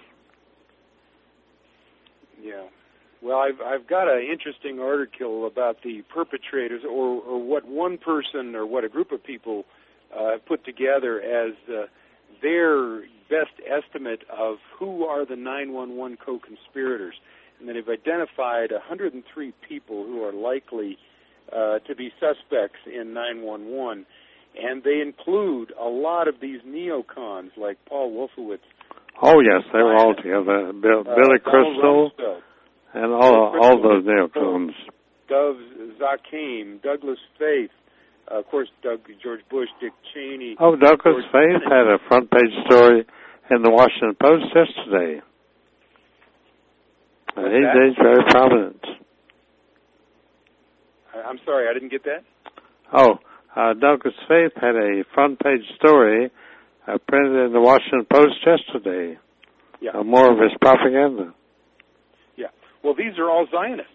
Yeah. Well, I've I've got an interesting article about the perpetrators, or, or what one person or what a group of people uh, have put together as uh, their best estimate of who are the nine one one co-conspirators. And they've identified one hundred three people who are likely uh, to be suspects in nine one one. And they include a lot of these neocons like Paul Wolfowitz. Oh, yes, they were all together. Bill, uh, Billy Donald Crystal Rumsfeld, and all Bill all Crystal, those neocons. Dov Zakheim, Douglas Faith, uh, of course, Doug, George Bush, Dick Cheney. Oh, Douglas George Faith Kennedy. had a front page story in the Washington Post yesterday. And What's he, that? he's very prominent. I- I'm sorry, I didn't get that. Oh, uh, Douglas Faith had a front page story uh, printed in the Washington Post yesterday. Yeah. Uh, more of his propaganda. Yeah. Well, these are all Zionists.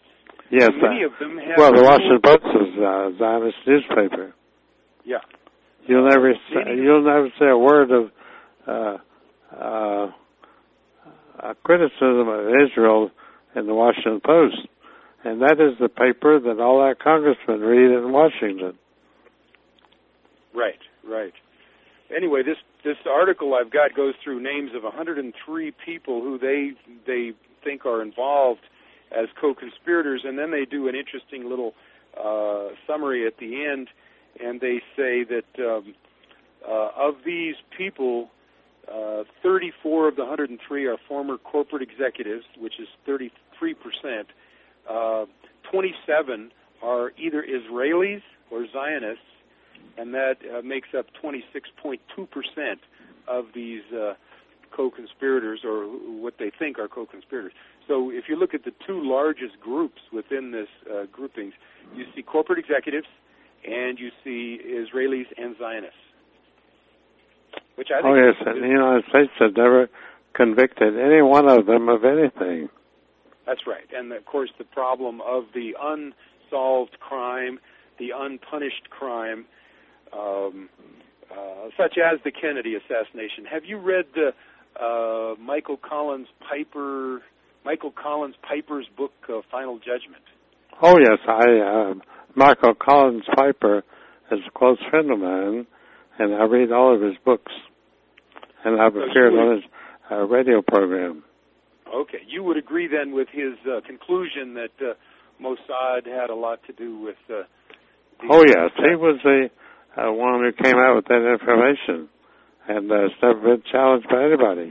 Yes. Many uh, of them have. Well, the Washington Post is a Zionist newspaper. Yeah. You'll never Uh, say, many- you'll never say a word of uh, uh, a criticism of Israel in the Washington Post, and that is the paper that all our congressmen read in Washington. Right, right. Anyway, this this article I've got goes through names of one hundred three people who they they think are involved as co-conspirators, and then they do an interesting little uh, summary at the end, and they say that um, uh, of these people, uh, thirty-four of the one hundred three are former corporate executives, which is thirty-three percent. Uh, twenty-seven are either Israelis or Zionists, and that uh, makes up twenty-six point two percent of these uh, co-conspirators, or what they think are co-conspirators. So if you look at the two largest groups within this uh, groupings, you see corporate executives, and you see Israelis and Zionists. Which I think Oh yes, is, and the United States has never convicted any one of them of anything. That's right. And, of course, the problem of the unsolved crime, the unpunished crime, um, uh, such as the Kennedy assassination. Have you read uh, uh, Michael Collins Piper, Michael Collins Piper's book, uh, Final Judgment? Oh yes, I uh, Michael Collins Piper is a close friend of mine, and I read all of his books, and I've So appeared you would- on his uh, radio program. Okay. You would agree then with his uh, conclusion that uh, Mossad had a lot to do with... Uh, the Oh yes, he was the uh, one who came out with that information, and uh, it's never been challenged by anybody.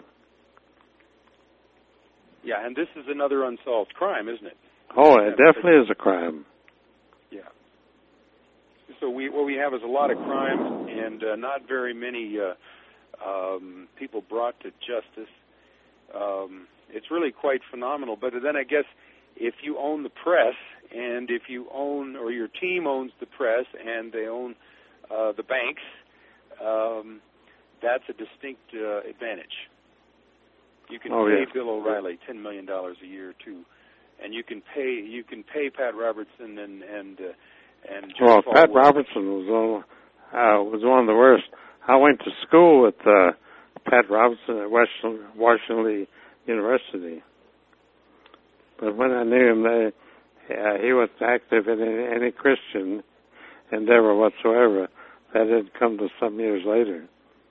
Yeah, and this is another unsolved crime, isn't it? Oh, it definitely is a crime. Yeah. So we what we have is a lot of crimes and uh, not very many uh, um, people brought to justice. Um, it's really quite phenomenal. But then I guess if you own the press, and if you own, or your team owns the press, and they own uh, the banks, um, that's a distinct uh, advantage. You can Oh, pay yeah. Bill O'Reilly ten million dollars a year too, and you can pay you can pay Pat Robertson and and uh, and Jerry Well, Pat Falwell. Robertson was one, uh, was one of the worst. I went to school with uh, Pat Robertson at Washington, Washington Lee University, but when I knew him, they, uh, he wasn't active in any, any Christian endeavor whatsoever. That didn't come to some years later.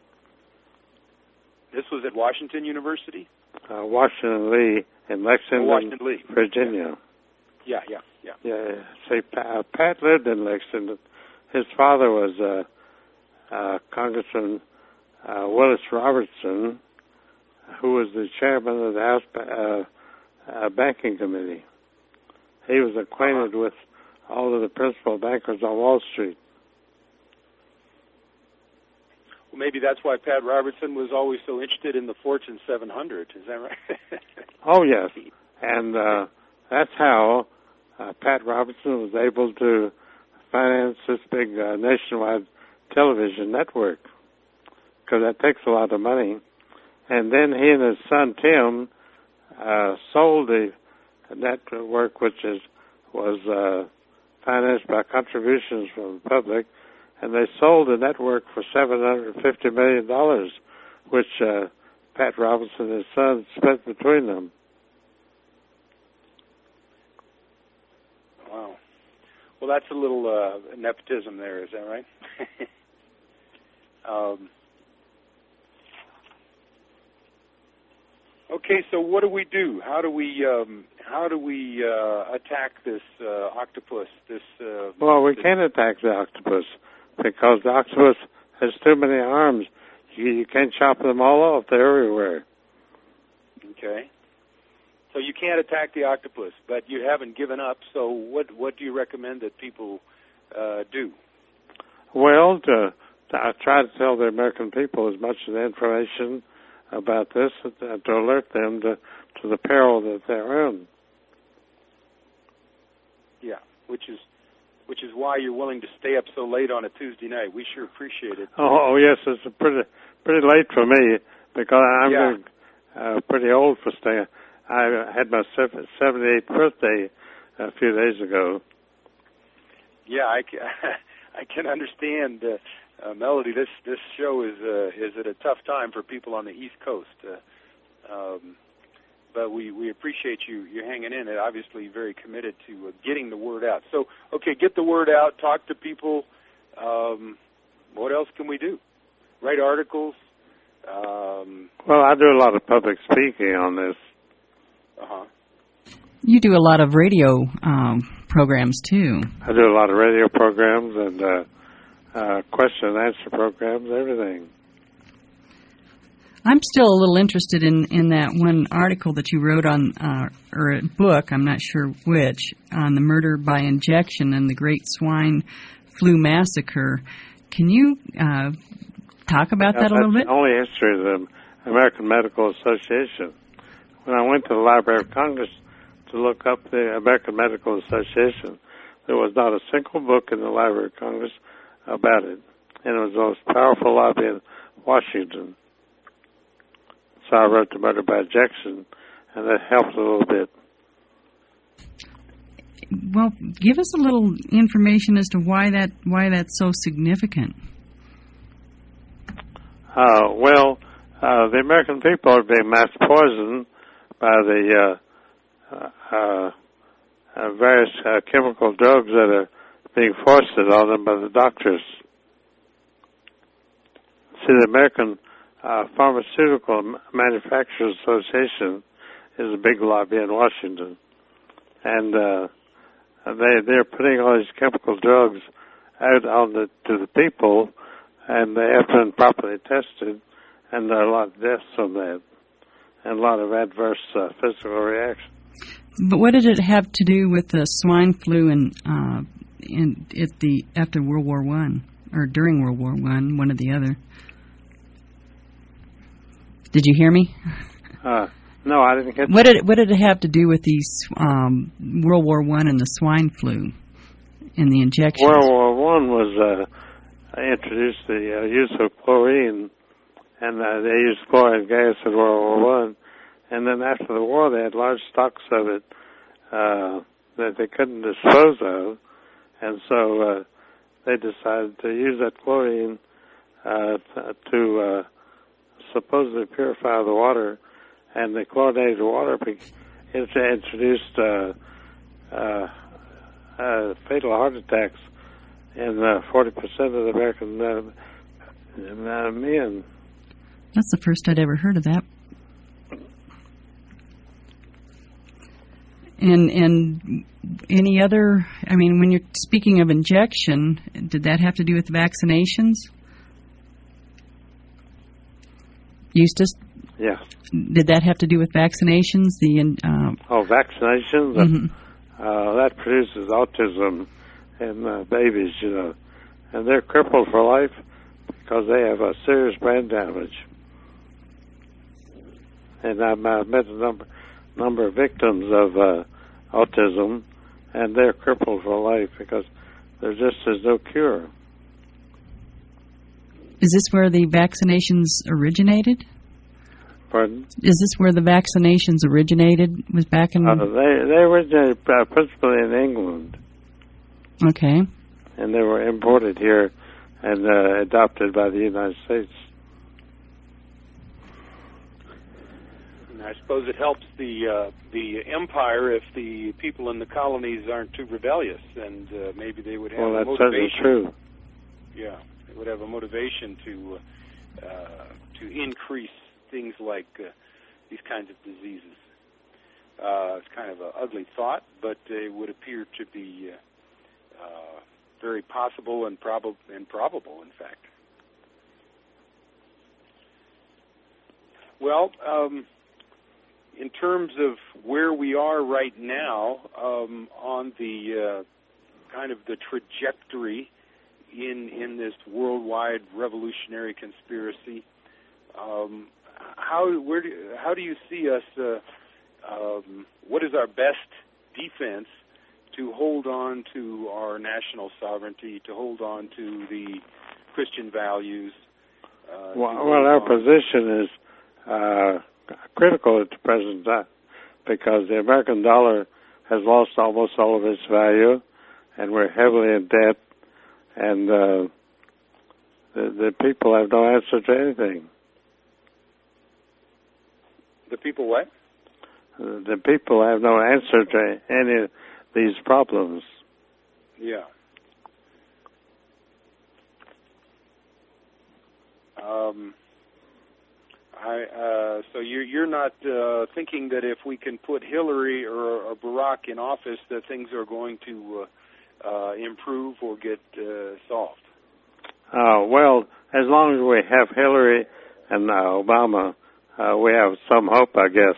This was at Washington University? Uh, Washington Lee in Lexington, Oh, Washington Lee. Virginia. Yeah, yeah, yeah. Yeah, see, uh, Pat lived in Lexington. His father was uh, uh, Congressman uh, Willis Robertson, who was the chairman of the House uh, uh, Banking Committee. He was acquainted with all of the principal bankers on Wall Street. Well, maybe that's why Pat Robertson was always so interested in the Fortune seven hundred. Is that right? Oh, yes. And uh, that's how uh, Pat Robertson was able to finance this big uh, nationwide television network, because that takes a lot of money. And then he and his son, Tim, uh, sold the network, which is was uh, financed by contributions from the public, and they sold the network for seven hundred fifty million dollars, which uh, Pat Robertson and his son spent between them. Wow. Well, that's a little uh, nepotism there, is that right? um, okay, so what do we do? How do we um, how do we uh, attack this uh, octopus? This uh, Well, we this, can't attack the octopus, because the octopus has too many arms. You, you can't chop them all off. They're everywhere. Okay. So you can't attack the octopus, but you haven't given up. So what what do you recommend that people uh, do? Well, to, to I try to tell the American people as much of the information about this uh, to alert them to, to the peril that they're in. Yeah, which is which is why you're willing to stay up so late on a Tuesday night. We sure appreciate it. Oh, oh yes, it's pretty pretty late for me, because I'm Yeah. uh, pretty old for staying. I had my seventy-eighth birthday a few days ago. Yeah, I, ca- I can understand, uh, uh, Melody. This this show is uh, is at a tough time for people on the East Coast, uh, um, but we, we appreciate you you hanging in. And obviously, very committed to uh, getting the word out. So, okay, get the word out. Talk to people. Um, what else can we do? Write articles. Um, well, I do a lot of public speaking on this. Uh huh. You do a lot of radio um, programs, too. I do a lot of radio programs and uh, uh, question and answer programs, everything. I'm still a little interested in, in that one article that you wrote on, uh, or a book, I'm not sure which, on the murder by injection and the Great Swine Flu Massacre. Can you uh, talk about yeah, that a little bit? That's the only history of the American Medical Association. When I went to the Library of Congress to look up the American Medical Association, there was not a single book in the Library of Congress about it. And it was the most powerful lobby in Washington. So I wrote The Murder by Injection, and that helped a little bit. Well, give us a little information as to why that why that's so significant. Uh, well, uh, the American people are being mass poisoned by the uh, uh, uh, various uh, chemical drugs that are being foisted on them by the doctors. See, the American uh, Pharmaceutical Manufacturers Association is a big lobby in Washington, and uh, they they're putting all these chemical drugs out on the to the people, and they have been properly tested, and there are a lot of deaths from that, and a lot of adverse uh, physical reactions. But what did it have to do with the swine flu and uh, in at the after World War One or during World War One, one or the other? Did you hear me? Uh, no, I didn't get. What did it, what did it have to do with these um, World War One and the swine flu and the injections? World War One was uh, introduced the uh, use of chlorine, and uh, they used chlorine gas in World War One. And then after the war, they had large stocks of it uh, that they couldn't dispose of, and so uh, they decided to use that chlorine uh, to uh, supposedly purify the water, and the chlorinated water introduced uh, uh, uh, fatal heart attacks in uh, forty percent of the American uh, men. That's the first I'd ever heard of that. And and any other, I mean, when you're speaking of injection, did that have to do with vaccinations? Eustace? Yeah. Did that have to do with vaccinations? The uh, Oh, vaccinations? Mm-hmm. Uh, that produces autism in uh, babies, you know. And they're crippled for life because they have a serious brain damage. And I've uh, met a number, number of victims of uh, autism, and they're crippled for life because there just is no cure. Is this where the vaccinations originated? Pardon? Is this where the vaccinations originated? Was back in... Uh, they, they originated uh, principally in England. Okay. And they were imported here and uh, adopted by the United States. I suppose it helps the uh, the empire if the people in the colonies aren't too rebellious, and uh, maybe they would have well, a that's motivation. certainly true. Yeah, they would have a motivation to uh, to increase things like uh, these kinds of diseases. Uh, it's kind of an ugly thought, but it would appear to be uh, uh, very possible and probable, and probable, in fact. Well. Um, In terms of where we are right now um, on the uh, kind of the trajectory in in this worldwide revolutionary conspiracy, um, how where do, how do you see us? Uh, um, what is our best defense to hold on to our national sovereignty, to hold on to the Christian values? Uh, well, well our position is uh, critical at the present time because the American dollar has lost almost all of its value, and we're heavily in debt, and uh, the, the people have no answer to anything. The people what? The people have no answer to any of these problems. Yeah. Um, I, uh, so you're, you're not uh, thinking that if we can put Hillary or, or Barack in office that things are going to uh, uh, improve or get uh, solved? Uh, well, as long as we have Hillary and uh, Obama, uh, we have some hope, I guess.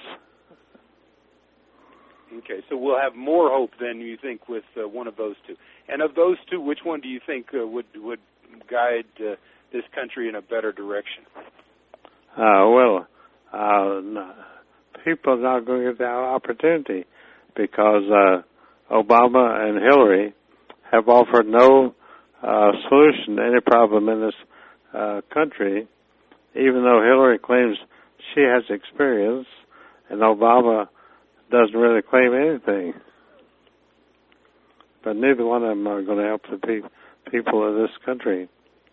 Okay, so we'll have more hope than you think with uh, one of those two. And of those two, which one do you think uh, would would guide uh, this country in a better direction? Uh, well, uh, people are not going to get that opportunity because uh, Obama and Hillary have offered no uh, solution to any problem in this uh, country, even though Hillary claims she has experience and Obama doesn't really claim anything. But neither one of them are going to help the pe- people of this country.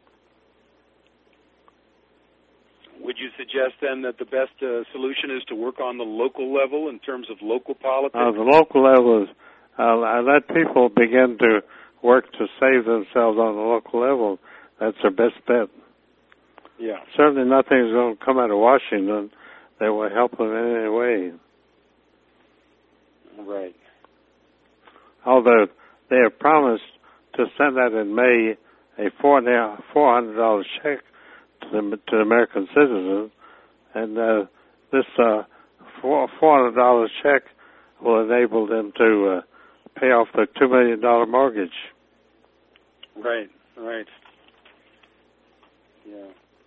Would you suggest then that the best uh, solution is to work on the local level in terms of local politics? Uh, the local level is uh, let people begin to work to save themselves on the local level. That's their best bet. Yeah. Certainly nothing is going to come out of Washington that will help them in any way. Right. Although they have promised to send out in May a four hundred dollars check to the, to the American citizens, and uh, this uh, four hundred dollars check will enable them to uh, pay off their two million dollars mortgage. Right, right. Yeah.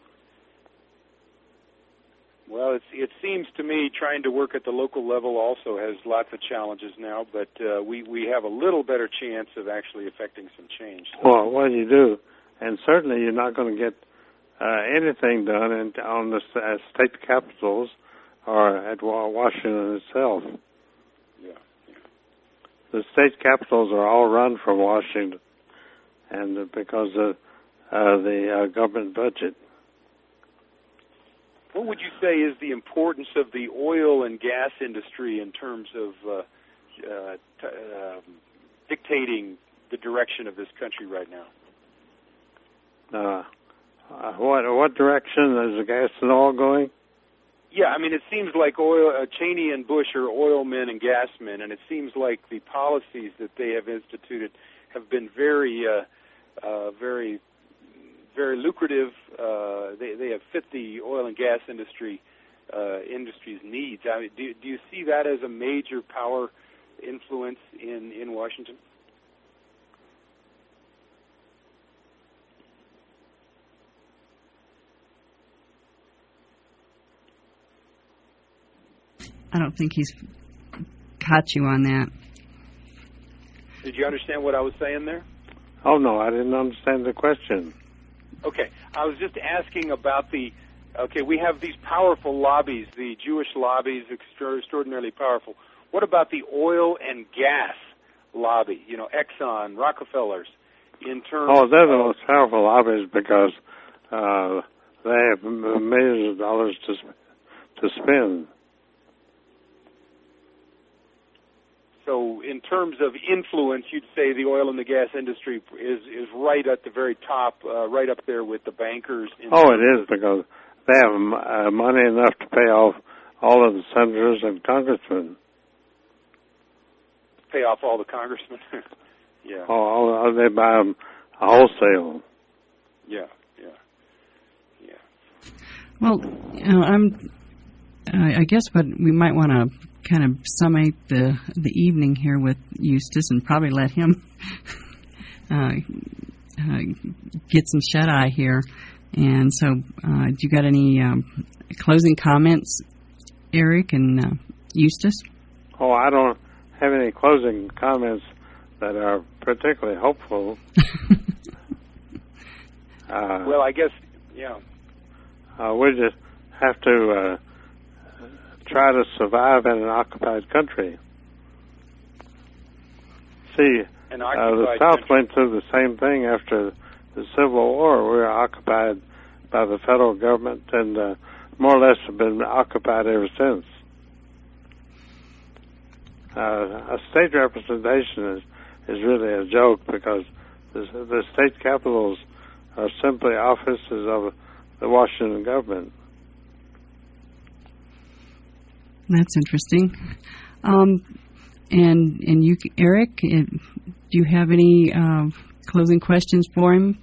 Well, it's, it seems to me trying to work at the local level also has lots of challenges now, but uh, we, we have a little better chance of actually affecting some change. So. Well, what do you do? And certainly you're not going to get uh, anything done in, on the uh, state capitals or at Washington itself. Yeah, yeah. The state capitals are all run from Washington, and uh, because of uh, the uh, government budget. What would you say is the importance of the oil and gas industry in terms of uh, uh, t- uh, dictating the direction of this country right now? Uh, uh, what what direction is the gas and oil going? Yeah, I mean, it seems like oil, uh, Cheney and Bush are oil men and gas men, and it seems like the policies that they have instituted have been very, uh, uh, very, very lucrative. Uh, they they have fit the oil and gas industry uh, industry's needs. I mean, do do you see that as a major power influence in, in Washington? I don't think he's caught you on that. Did you understand what I was saying there? Oh, no, I didn't understand the question. Okay, I was just asking about the, okay, we have these powerful lobbies, the Jewish lobbies, extra, extraordinarily powerful. What about the oil and gas lobby, you know, Exxon, Rockefellers, in terms Oh, they're the of, most powerful lobbies because uh, they have millions of dollars to, to spend. So in terms of influence, you'd say the oil and the gas industry is, is right at the very top, uh, right up there with the bankers. In Oh, it is, because they have uh, money enough to pay off all of the senators and congressmen. Pay off all the congressmen. Yeah. Oh, all, they buy them wholesale. Yeah, yeah, yeah. Well, you know, I'm. Uh, I guess what we might want to kind of summate the the evening here with Eustace and probably let him uh, uh, get some shut eye here. And so, uh, do you got any um, closing comments, Eric and uh, Eustace? Oh, I don't have any closing comments that are particularly hopeful. uh, Well, I guess, yeah. uh, we just have to uh, try to survive in an occupied country. see, and uh, the occupied South country. went through the same thing after the Civil War. We were occupied by the federal government, and uh, more or less have been occupied ever since. Uh, a state representation is, is really a joke because the, the state capitals are simply offices of the Washington government. That's interesting. Um, and and you, Eric, uh, do you have any uh, closing questions for him?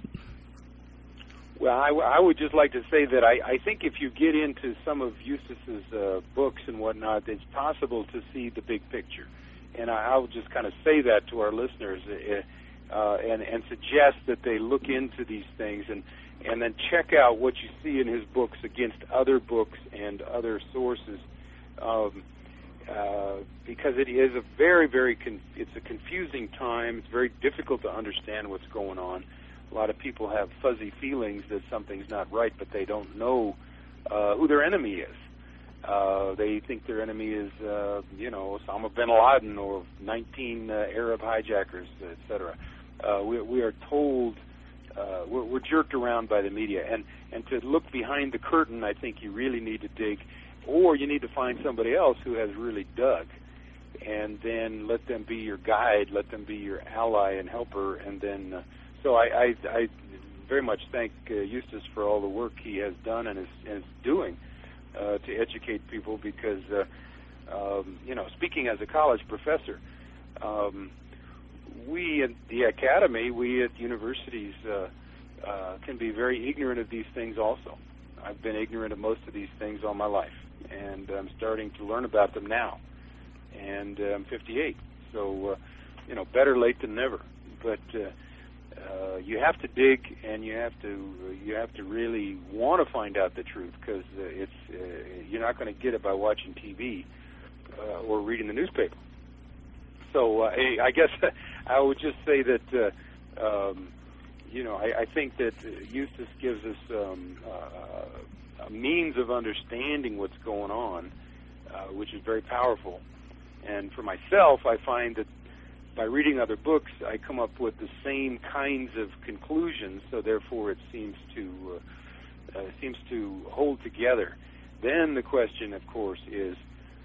Well, I, w- I would just like to say that I, I think if you get into some of Eustace's uh, books and whatnot, it's possible to see the big picture. And I, I would just kind of say that to our listeners uh, uh, and, and suggest that they look into these things and, and then check out what you see in his books against other books and other sources. Um, uh, because it is a very, very, con- it's a confusing time. It's very difficult to understand what's going on. A lot of people have fuzzy feelings that something's not right, but they don't know uh, who their enemy is. Uh, they think their enemy is, uh, you know, Osama bin Laden or nineteen uh, Arab hijackers, et cetera. Uh, we, we are told, uh, we're, we're jerked around by the media. And, and to look behind the curtain, I think you really need to dig, or you need to find somebody else who has really dug, and then let them be your guide, let them be your ally and helper, and then... Uh, So I, I, I very much thank uh, Eustace for all the work he has done and is, and is doing uh, to educate people because, uh, um, you know, speaking as a college professor, um, we at the academy, we at universities uh, uh, can be very ignorant of these things also. I've been ignorant of most of these things all my life, and I'm starting to learn about them now. And uh, I'm fifty-eight, so, uh, you know, better late than never. But... Uh, Uh, you have to dig, and you have to you have to really want to find out the truth because uh, it's uh, you're not going to get it by watching T V uh, or reading the newspaper. So uh, I guess I would just say that uh, um, you know I, I think that Eustace gives us um, uh, a means of understanding what's going on, uh, which is very powerful. And for myself, I find that by reading other books, I come up with the same kinds of conclusions, so therefore it seems to uh, uh, seems to hold together. Then the question, of course, is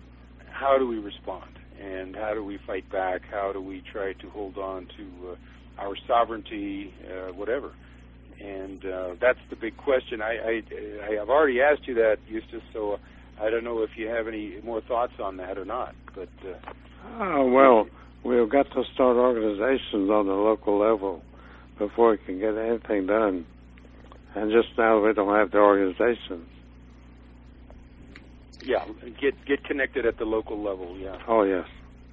how do we respond, and how do we fight back? How do we try to hold on to uh, our sovereignty, uh, whatever? And uh, that's the big question. I, I I have already asked you that, Eustace, so I don't know if you have any more thoughts on that or not. But uh, oh well. We've got to start organizations on the local level before we can get anything done. And just now we don't have the organizations. Yeah, get get connected at the local level, yeah. Oh, yes.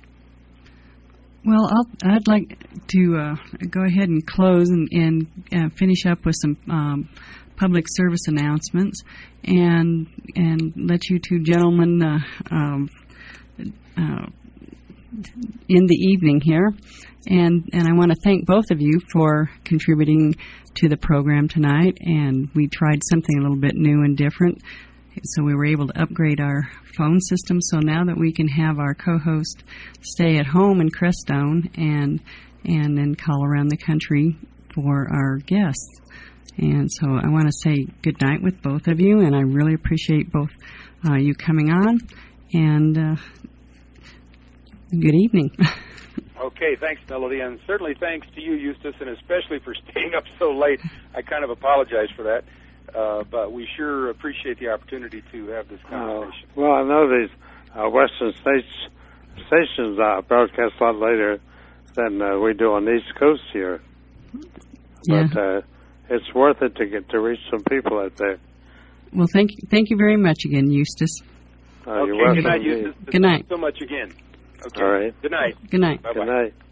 Well, I'll, I'd like to uh, go ahead and close and, and uh, finish up with some um, public service announcements and and let you two gentlemen uh, um, uh, in the evening here, and and I want to thank both of you for contributing to the program tonight. And we tried something a little bit new and different, so we were able to upgrade our phone system. So now that we can have our co-host stay at home in Crestone and and then call around the country for our guests. And so I want to say good night with both of you, and I really appreciate both uh, you coming on. And uh, good evening. Okay, thanks, Melody, and certainly thanks to you, Eustace, and especially for staying up so late. I kind of apologize for that, uh, but we sure appreciate the opportunity to have this conversation. Uh, well, I know these uh, Western states, stations uh, broadcast a lot later than uh, we do on the East Coast here, Yeah. but uh, it's worth it to get to reach some people out there. Well, thank you, thank you very much again, Eustace. Uh, okay, you're welcome. good night, Eustace. Good night. Thanks so much again. Okay. All right. Good night. Good night. Bye-bye. Good night.